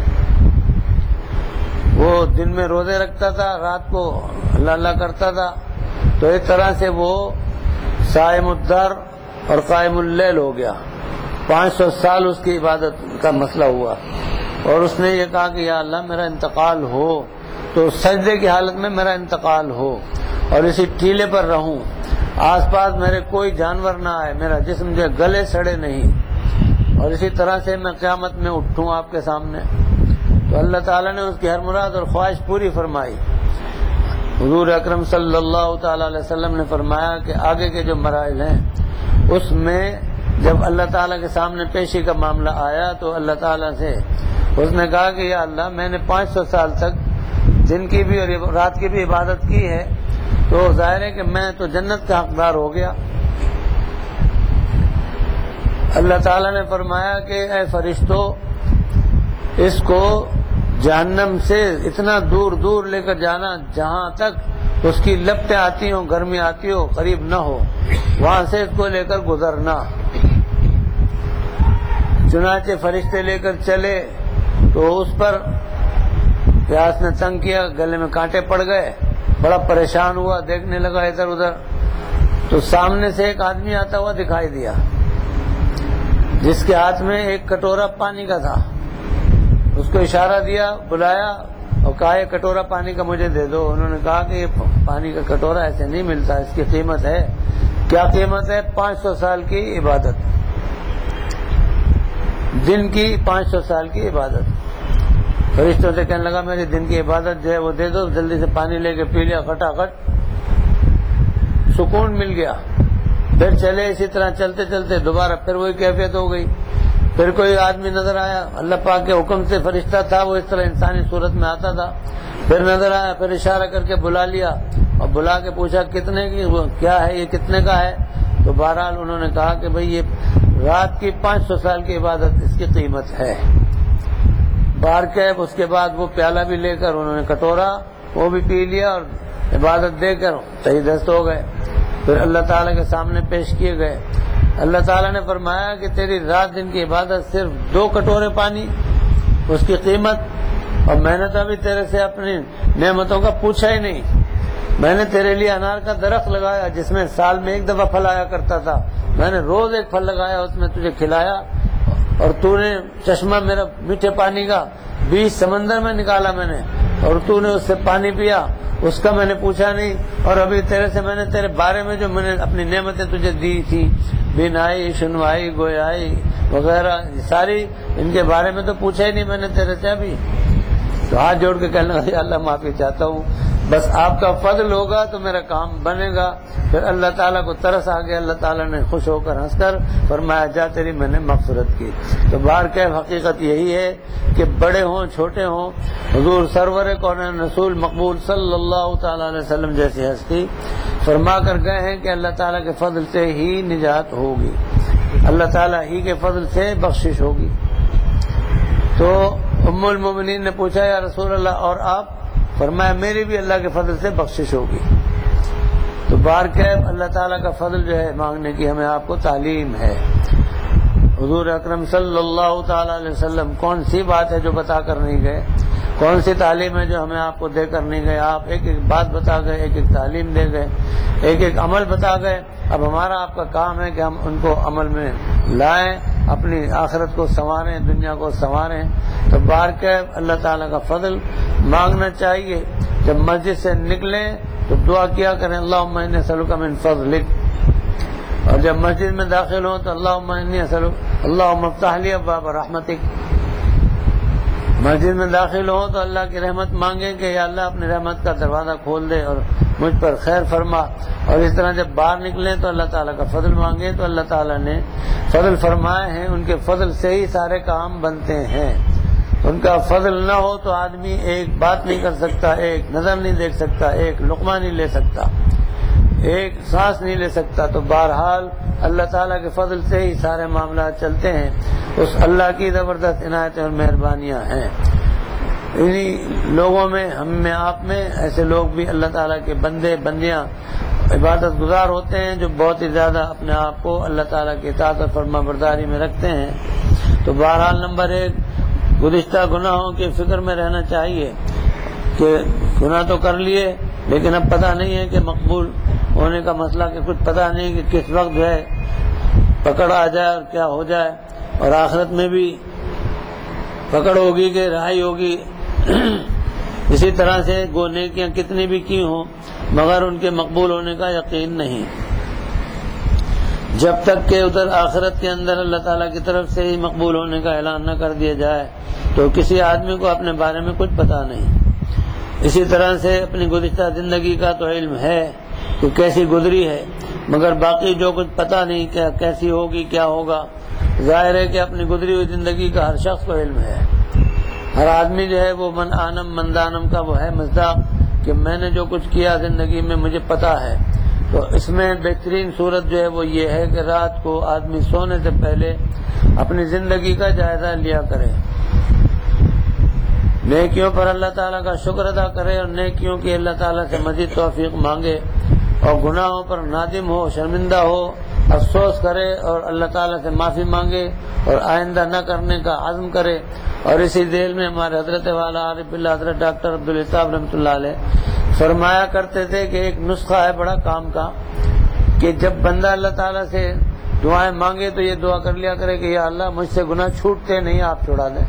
وہ دن میں روزے رکھتا تھا، رات کو اللہ اللہ کرتا تھا، تو ایک طرح سے وہ صائم الدہر اور قائم اللیل ہو گیا۔ 500 سال اس کی عبادت کا مسئلہ ہوا، اور اس نے یہ کہا کہ یا اللہ میرا انتقال ہو تو سجدے کی حالت میں میرا انتقال ہو، اور اسی ٹیلے پر رہوں، آس پاس میرے کوئی جانور نہ آئے، میرا جسم جو گلے سڑے نہیں، اور اسی طرح سے میں قیامت میں اٹھوں آپ کے سامنے۔ تو اللہ تعالیٰ نے اس کی ہر مراد اور خواہش پوری فرمائی۔ حضور اکرم صلی اللہ تعالی علیہ وسلم نے فرمایا کہ آگے کے جو مراحل ہیں اس میں جب اللہ تعالیٰ کے سامنے پیشی کا معاملہ آیا تو اللہ تعالیٰ سے اس نے کہا کہ یا اللہ میں نے 500 سال تک دن کی بھی اور رات کی بھی عبادت کی ہے، تو ظاہر ہے کہ میں تو جنت کا حقدار ہو گیا۔ اللہ تعالیٰ نے فرمایا کہ اے فرشتو، اس کو جہنم سے اتنا دور دور لے کر جانا جہاں تک اس کی لپٹیں آتی ہوں، گرمی آتی ہو، قریب نہ ہو، وہاں سے اس کو لے کر گزرنا۔ چنانچہ فرشتے لے کر چلے تو اس پر پیاس نے تنگ کیا، گلے میں کانٹے پڑ گئے، بڑا پریشان ہوا، دیکھنے لگا ادھر ادھر، تو سامنے سے ایک آدمی آتا ہوا دکھائی دیا جس کے ہاتھ میں ایک کٹورا پانی کا تھا۔ اس کو اشارہ دیا، بلایا اور کہا یہ کٹورا پانی کا مجھے دے دو۔ انہوں نے کہا کہ یہ پانی کا کٹورا ایسے نہیں ملتا، اس کی قیمت ہے۔ کیا قیمت ہے؟ 500 سال کی عبادت، دن کی 500 سال کی عبادت۔ فرشتوں سے کہنے لگا میری دن کی عبادت جو ہے وہ دے دو، جلدی سے پانی لے کے پی لیا، کھٹاکھٹ سکون مل گیا۔ پھر چلے، اسی طرح چلتے چلتے دوبارہ پھر وہی کیفیت ہو گئی۔ پھر کوئی آدمی نظر آیا، اللہ پاک کے حکم سے فرشتہ تھا، وہ اس طرح انسانی صورت میں آتا تھا، پھر نظر آیا، پھر اشارہ کر کے بلا لیا اور بلا کے پوچھا کتنے کی، کیا ہے یہ، کتنے کا ہے؟ تو بہرحال انہوں نے کہا کہ بھئی یہ رات کی 500 سال کی عبادت اس کی قیمت ہے۔ باہر کے اس کے بعد وہ پیالہ بھی لے کر انہوں نے کٹورا وہ بھی پی لیا اور عبادت دے کر صحیح دست ہو گئے۔ پھر اللہ تعالیٰ کے سامنے پیش کیے گئے۔ اللہ تعالیٰ نے فرمایا کہ تیری رات دن کی عبادت صرف 2 کٹورے پانی، اس کی قیمت، اور میں نے تو ابھی تیرے سے اپنی نعمتوں کا پوچھا ہی نہیں۔ میں نے تیرے لیے انار کا درخت لگایا جس میں سال میں 1 دفعہ پھل آیا کرتا تھا، میں نے روز 1 پھل لگایا، اس میں تجھے کھلایا، اور تو نے چشمہ میرا میٹھے پانی کا بیچ سمندر میں نکالا میں نے، اور تو نے اس سے پانی پیا، اس کا میں نے پوچھا نہیں، اور ابھی تیرے سے میں نے تیرے بارے میں جو میں نے اپنی نعمتیں تجھے دی تھی، بینائی، سنوائی، گویائی وغیرہ ساری، ان کے بارے میں تو پوچھا ہی نہیں میں نے تیرے سے ابھی۔ تو ہاتھ جوڑ کے کہنے لگا اللہ معافی چاہتا ہوں، بس آپ کا فضل ہوگا تو میرا کام بنے گا۔ پھر اللہ تعالیٰ کو ترس آ گیا، اللہ تعالیٰ نے خوش ہو کر ہنس کر فرمایا جا تیری میں نے مغفرت کی۔ تو بہر کے حقیقت یہی ہے کہ بڑے ہوں چھوٹے ہوں، حضور سرور کونین رسول مقبول صلی اللہ تعالیٰ علیہ وسلم جیسی ہستی فرما کر گئے ہیں کہ اللہ تعالیٰ کے فضل سے ہی نجات ہوگی، اللہ تعالیٰ ہی کے فضل سے بخشش ہوگی۔ تو ام المومنین نے پوچھا یا رسول اللہ اور آپ؟ فرمایا میری بھی اللہ کے فضل سے بخشش ہوگی۔ تو بار کیف اللہ تعالیٰ کا فضل جو ہے مانگنے کی ہمیں آپ کو تعلیم ہے۔ حضور اکرم صلی اللہ تعالیٰ علیہ وسلم کون سی بات ہے جو بتا کر نہیں گئے، کون سی تعلیم ہے جو ہمیں آپ کو دے کر نہیں گئے؟ آپ ایک ایک بات بتا گئے، ایک ایک تعلیم دے گئے، ایک ایک عمل بتا گئے۔ اب ہمارا آپ کا کام ہے کہ ہم ان کو عمل میں لائیں اپنی آخرت کو سنواریں، دنیا کو سنواریں، تو بارکیف اللہ تعالیٰ کا فضل مانگنا چاہیے۔ جب مسجد سے نکلیں تو دعا کیا کریں اللہم انی اسألک من فضلک، اور جب مسجد میں داخل ہوں تو اللہم انی اسألک اللہم افتح لی ابواب رحمتک۔ مسجد میں داخل ہوں تو اللہ کی رحمت مانگیں کہ یا اللہ اپنی رحمت کا دروازہ کھول دے اور مجھ پر خیر فرما، اور اس طرح جب باہر نکلیں تو اللہ تعالیٰ کا فضل مانگیں، تو اللہ تعالیٰ نے فضل فرمائے ہیں، ان کے فضل سے ہی سارے کام بنتے ہیں۔ ان کا فضل نہ ہو تو آدمی ایک بات نہیں کر سکتا، ایک نظر نہیں دیکھ سکتا، ایک لقمہ نہیں لے سکتا، ایک سانس نہیں لے سکتا۔ تو بہرحال اللہ تعالیٰ کے فضل سے ہی سارے معاملات چلتے ہیں، اس اللہ کی زبردست عنایتیں اور مہربانیاں ہیں۔ انہی لوگوں میں، ہم میں، آپ میں ایسے لوگ بھی اللہ تعالیٰ کے بندے بندیاں عبادت گزار ہوتے ہیں جو بہت ہی زیادہ اپنے آپ کو اللہ تعالیٰ کی اطاعت اور فرما برداری میں رکھتے ہیں۔ تو بہرحال نمبر 1 گزشتہ گناہوں کی فکر میں رہنا چاہیے کہ گناہ تو کر لیے لیکن اب پتہ نہیں ہے کہ مقبول ہونے کا مسئلہ، کہ کچھ پتہ نہیں کہ کس وقت جو ہے پکڑ آ جائے اور کیا ہو جائے، اور آخرت میں بھی پکڑ ہوگی کہ رہائی ہوگی۔ اسی طرح سے گو نیکیاں کتنی بھی کی ہوں مگر ان کے مقبول ہونے کا یقین نہیں، جب تک کہ ادھر آخرت کے اندر اللہ تعالیٰ کی طرف سے ہی مقبول ہونے کا اعلان نہ کر دیا جائے تو کسی آدمی کو اپنے بارے میں کچھ پتہ نہیں۔ اسی طرح سے اپنی گزشتہ زندگی کا تو علم ہے کہ کیسی گزری ہے، مگر باقی جو کچھ پتہ نہیں کہ کیسی ہوگی، کیا ہوگا۔ ظاہر ہے کہ اپنی گزری ہوئی زندگی کا ہر شخص کو علم ہے، ہر آدمی جو ہے وہ من آنم من دانم کا وہ ہے مصداق کہ میں نے جو کچھ کیا زندگی میں مجھے پتہ ہے۔ تو اس میں بہترین صورت جو ہے وہ یہ ہے کہ رات کو آدمی سونے سے پہلے اپنی زندگی کا جائزہ لیا کرے، نیکیوں پر اللہ تعالیٰ کا شکر ادا کرے اور نیکیوں کی اللہ تعالیٰ سے مزید توفیق مانگے، اور گناہوں پر نادم ہو، شرمندہ ہو، افسوس کرے اور اللہ تعالیٰ سے معافی مانگے اور آئندہ نہ کرنے کا عزم کرے۔ اور اسی ذیل میں ہمارے حضرت والا عارف باللہ حضرت ڈاکٹر عبدالعلی صاحب رحمۃ اللہ علیہ فرمایا کرتے تھے کہ ایک نسخہ ہے بڑا کام کا کہ جب بندہ اللہ تعالیٰ سے دعائیں مانگے تو یہ دعا کر لیا کرے کہ یا اللہ مجھ سے گناہ چھوٹتے نہیں، آپ چھڑا دیں۔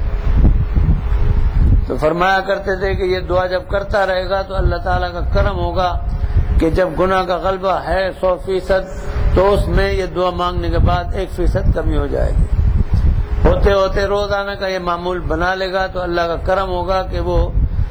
تو فرمایا کرتے تھے کہ یہ دعا جب کرتا رہے گا تو اللہ تعالیٰ کا کرم ہوگا کہ جب گناہ کا غلبہ ہے 100% تو اس میں یہ دعا مانگنے کے بعد 1% کمی ہو جائے گی، ہوتے ہوتے روزانہ کا یہ معمول بنا لے گا تو اللہ کا کرم ہوگا کہ وہ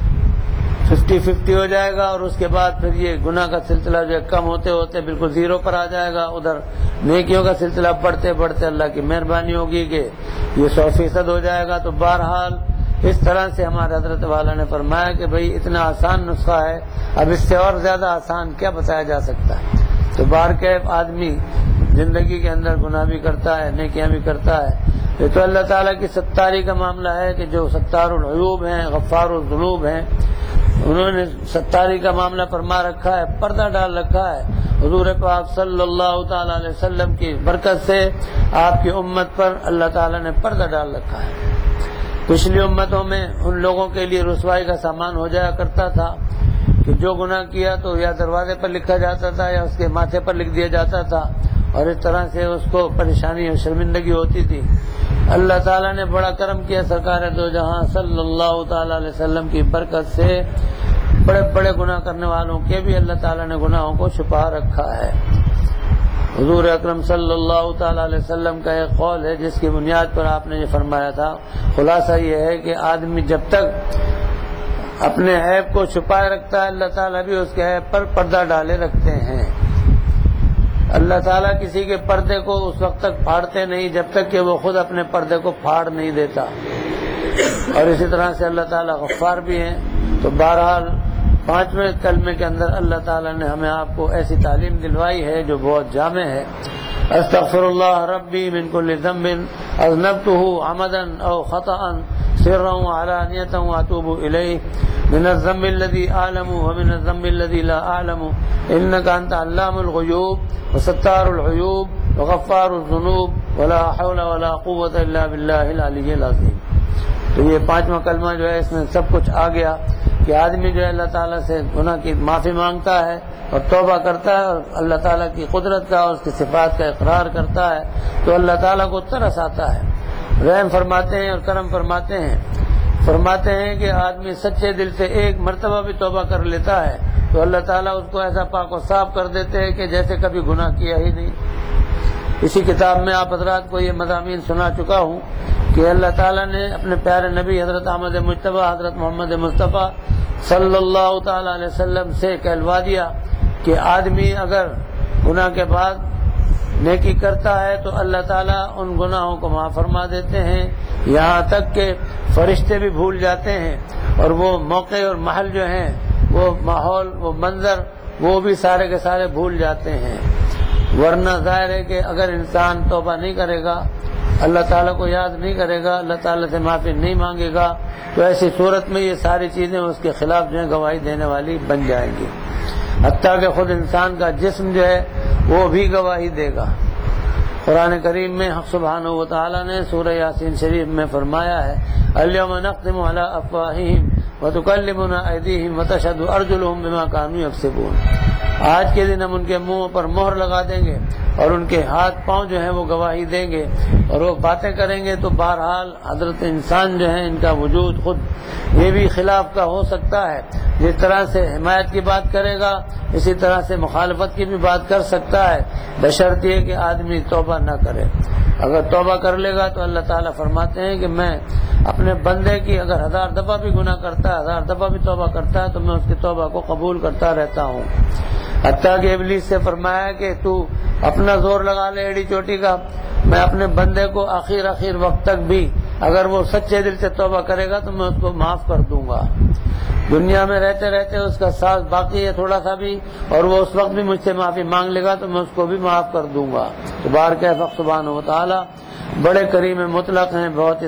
50-50 ہو جائے گا، اور اس کے بعد پھر یہ گناہ کا سلسلہ جو ہے کم ہوتے ہوتے بالکل 0 پر آ جائے گا، ادھر نیکیوں کا سلسلہ بڑھتے بڑھتے اللہ کی مہربانی ہوگی کہ یہ 100% ہو جائے گا۔ تو بہرحال اس طرح سے ہمارے حضرت والا نے فرمایا کہ بھئی اتنا آسان نسخہ ہے، اب اس سے اور زیادہ آسان کیا بتایا جا سکتا ہے۔ تو بارکیف آدمی زندگی کے اندر گناہ بھی کرتا ہے، نیکیاں بھی کرتا ہے، یہ تو اللہ تعالیٰ کی ستاری کا معاملہ ہے کہ جو ستار العیوب ہیں، غفار الذنوب ہیں، انہوں نے ستاری کا معاملہ فرما رکھا ہے، پردہ ڈال رکھا ہے۔ حضور پاک صلی اللہ تعالیٰ علیہ وسلم کی برکت سے آپ کی امت پر اللہ تعالیٰ نے پردہ ڈال رکھا ہے۔ پچھلی امتوں میں ان لوگوں کے لیے رسوائی کا سامان ہو جایا کرتا تھا کہ جو گناہ کیا تو یا دروازے پر لکھا جاتا تھا یا اس کے ماتھے پر لکھ دیا جاتا تھا، اور اس طرح سے اس کو پریشانی اور شرمندگی ہوتی تھی۔ اللہ تعالیٰ نے بڑا کرم کیا سرکار دو جہاں صلی اللہ تعالیٰ علیہ وسلم کی برکت سے بڑے بڑے گناہ کرنے والوں کے بھی اللہ تعالیٰ نے گناہوں کو چھپا رکھا ہے۔ حضور اکرم صلی اللہ تعالیٰ علیہ وسلم کا ایک قول ہے جس کی بنیاد پر آپ نے یہ فرمایا تھا، خلاصہ یہ ہے کہ آدمی جب تک اپنے عیب کو چھپائے رکھتا ہے اللہ تعالیٰ بھی اس کے عیب پر پردہ ڈالے رکھتے ہیں۔ اللہ تعالیٰ کسی کے پردے کو اس وقت تک پھاڑتے نہیں جب تک کہ وہ خود اپنے پردے کو پھاڑ نہیں دیتا، اور اسی طرح سے اللہ تعالیٰ غفار بھی ہیں۔ تو بہرحال 5ویں کلمے کے اندر اللہ تعالیٰ نے ہمیں آپ کو ایسی تعلیم دلوائی ہے جو بہت جامع ہے۔ استغفر اللہ ربی من کل ذنب اذنبته عمدا او خطأ سرا وعلانیة واتوب الیہ من الذنب الذي اعلم ومن الذنب الذي لا اعلم انك انت علام الغیوب وستار العیوب وغفار الذنوب ولا حول ولا قوة الا باللہ العلی العظیم۔ تو یہ 5واں کلمہ جو ہے اس میں سب کچھ آ گیا۔ کہ آدمی جو ہے اللہ تعالیٰ سے گناہ کی معافی مانگتا ہے اور توبہ کرتا ہے اور اللہ تعالیٰ کی قدرت کا اور اس کی صفات کا اقرار کرتا ہے تو اللہ تعالیٰ کو ترس آتا ہے، رحم فرماتے ہیں اور کرم فرماتے ہیں کہ آدمی سچے دل سے ایک مرتبہ بھی توبہ کر لیتا ہے تو اللہ تعالیٰ اس کو ایسا پاک و صاف کر دیتے ہیں کہ جیسے کبھی گناہ کیا ہی نہیں۔ اسی کتاب میں آپ حضرات کو یہ مضامین سنا چکا ہوں کہ اللہ تعالیٰ نے اپنے پیارے نبی حضرت احمد مجتبیٰ حضرت محمد مصطفیٰ صلی اللہ تعالیٰ علیہ وسلم سے کہلوا دیا کہ آدمی اگر گناہ کے بعد نیکی کرتا ہے تو اللہ تعالیٰ ان گناہوں کو معاف فرما دیتے ہیں، یہاں تک کہ فرشتے بھی بھول جاتے ہیں اور وہ موقع اور محل جو ہیں، وہ ماحول، وہ منظر، وہ بھی سارے کے سارے بھول جاتے ہیں۔ ورنہ ظاہر ہے کہ اگر انسان توبہ نہیں کرے گا، اللہ تعالیٰ کو یاد نہیں کرے گا، اللہ تعالیٰ سے معافی نہیں مانگے گا تو ایسی صورت میں یہ ساری چیزیں اس کے خلاف جو ہے گواہی دینے والی بن جائیں گی، حتیٰ کہ خود انسان کا جسم جو ہے وہ بھی گواہی دے گا۔ قرآن کریم میں حق سبحانہ و تعالیٰ نے سورہ یاسین شریف میں فرمایا ہے الیوم نختم علی افواہہم وتکلمنا ایدیہم وتشہد ارجلہم بما کانوا یکسبون، آج کے دن ہم ان کے منہوں پر مہر لگا دیں گے اور ان کے ہاتھ پاؤں جو ہیں وہ گواہی دیں گے اور وہ باتیں کریں گے۔ تو بہرحال حضرت انسان جو ہے ان کا وجود خود یہ بھی خلاف کا ہو سکتا ہے، جس طرح سے حمایت کی بات کرے گا اسی طرح سے مخالفت کی بھی بات کر سکتا ہے، بشرط یہ کہ آدمی توبہ نہ کرے۔ اگر توبہ کر لے گا تو اللہ تعالیٰ فرماتے ہیں کہ میں اپنے بندے کی اگر 1000 دفعہ بھی گناہ کرتا ہے، 1000 دفعہ بھی توبہ کرتا ہے تو میں اس کی توبہ کو قبول کرتا رہتا ہوں۔ حتیٰ کہ ابلیس سے فرمایا کہ تو اپنا زور لگا لے ایڑی چوٹی کا، میں اپنے بندے کو آخر وقت تک بھی اگر وہ سچے دل سے توبہ کرے گا تو میں اس کو معاف کر دوں گا۔ دنیا میں رہتے رہتے اس کا ساتھ باقی ہے تھوڑا سا بھی اور وہ اس وقت بھی مجھ سے معافی مانگ لے گا تو میں اس کو بھی معاف کر دوں گا۔ تو بارک حق سبحانہ و تعالی بڑے کریم مطلق ہیں، بہت ہی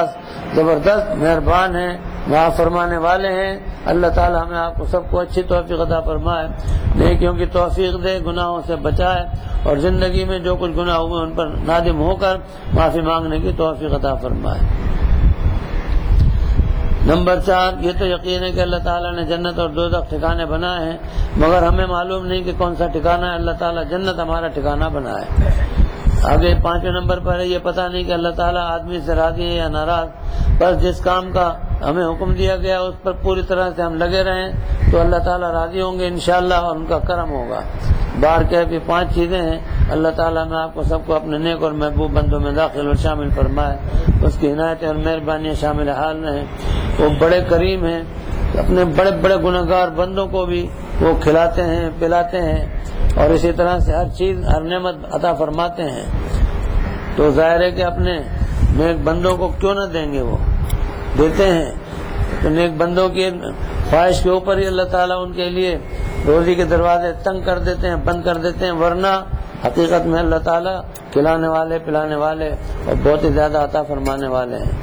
زبردست مہربان ہیں، معاف فرمانے والے ہیں۔ اللہ تعالی ہمیں آپ کو سب کو اچھی توفیق عطا فرمائے، نیکیوں کی توفیق دے، گناہوں سے بچائے اور زندگی میں جو کچھ گناہ ہوئے ان پر نادم ہو کر معافی مانگنے کی توفیق عطا فرمائے۔ نمبر 4، یہ تو یقین ہے کہ اللہ تعالیٰ نے جنت اور دوزخ ٹھکانے بنائے ہیں، مگر ہمیں معلوم نہیں کہ کون سا ٹھکانہ ہے۔ اللہ تعالیٰ جنت ہمارا ٹھکانہ بنائے۔ آگے 5ویں نمبر پر ہے یہ پتہ نہیں کہ اللہ تعالیٰ آدمی سے راضی ہے یا ناراض، بس جس کام کا ہمیں حکم دیا گیا اس پر پوری طرح سے ہم لگے رہیں تو اللہ تعالیٰ راضی ہوں گے انشاءاللہ اور ان کا کرم ہوگا۔ بار کہ 5 چیزیں ہیں، اللہ تعالیٰ میں آپ کو سب کو اپنے نیک اور محبوب بندوں میں داخل اور شامل فرمائے، اس کی عنایتیں اور مہربانیاں شامل حال رہیں۔ وہ بڑے کریم ہیں، اپنے بڑے بڑے گنہگار بندوں کو بھی وہ کھلاتے ہیں پلاتے ہیں اور اسی طرح سے ہر چیز ہر نعمت عطا فرماتے ہیں، تو ظاہر ہے کہ اپنے نیک بندوں کو کیوں نہ دیں گے، وہ دیتے ہیں۔ تو نیک بندوں کی خواہش کے اوپر ہی اللہ تعالیٰ ان کے لیے روزی کے دروازے تنگ کر دیتے ہیں، بند کر دیتے ہیں، ورنہ حقیقت میں اللہ تعالیٰ کھلانے والے پلانے والے اور بہت ہی زیادہ عطا فرمانے والے ہیں۔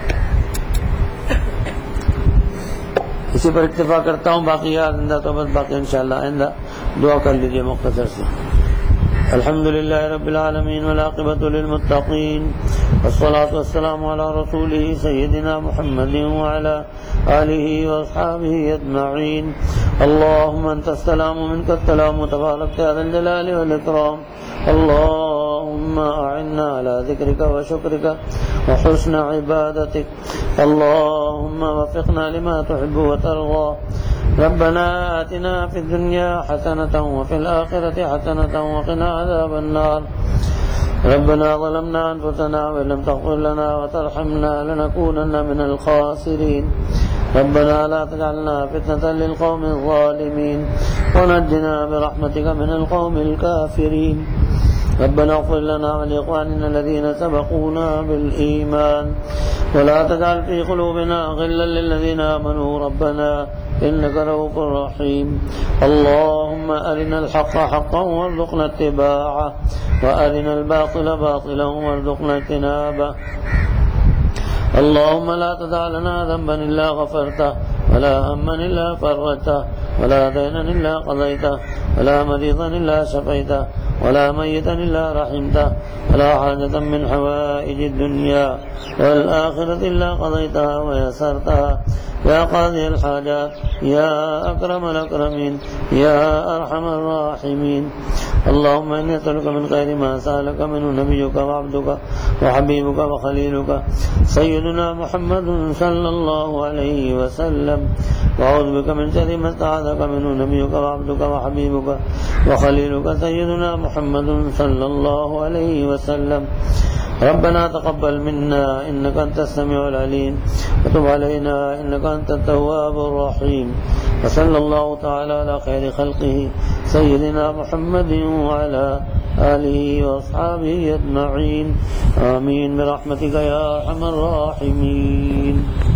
اسی پر اکتفا کرتا ہوں، باقی یاد زندہ تو بس باقی انشاءاللہ آئندہ دعا کر لیجیے مختصر سے۔ الحمدللہ رب العالمین والعاقبۃ للمتقین والصلاة والسلام علی رسولہ سیدنا محمد وعلی آلہ واصحابہ اجمعین۔ اللہم انت السلام ومنک السلام تبارک یا ذا الجلال والاکرام۔ اللهم أعنا على ذكرك وشكرك وحسن عبادتك، اللهم وفقنا لما تحب وترضى۔ ربنا آتنا في الدنيا حسنة وفي الآخرة حسنة وقنا عذاب النار۔ ربنا ظلمنا أنفسنا وإن لم تغفر لنا وترحمنا لنكونن من الخاسرين۔ ربنا لا تجعلنا فتنة للقوم الظالمين ونجنا برحمتك من القوم الكافرين۔ ربنا اغفر لنا ولإخواننا الذين سبقونا بالإيمان ولا تجعل في قلوبنا غلا للذين آمنوا ربنا إنك رؤوف رحيم۔ اللهم أرنا الحق حقا وارزقنا اتباعه وأرنا الباطل باطلا وارزقنا اجتنابه۔ اللهم لا تدع لنا ذنبا إلا غفرته ولا هما إلا فرجته ولا دينا إلا قضيته ولا مريضا إلا شفيته ولا ميتا إلا رحمته ولا حاجة من حوائج الدنيا والآخرة إلا قضيتها ويسرتها يا قاضي الحاجات يا أكرم الأكرمين يا أرحم الراحمين. اللهم إني أسألك من خير ما سألك منه نبيك وعبدك وحبيبك وخليلك سيدنا محمد صلى الله عليه وسلم، وأعوذ بك من شر ما استعاذك منه نبيك وعبدك وحبيبك وخليلك سيدنا محمد صلى الله عليه وسلم. ربنا تقبل منا إنك أنت السميع العليم وتب علينا إنك أنت التواب الرحيم. وصلى الله تعالى على خير خلقه سيدنا محمد وعلى آله وأصحابه أجمعين. آمين برحمتك يا أرحم الراحمين.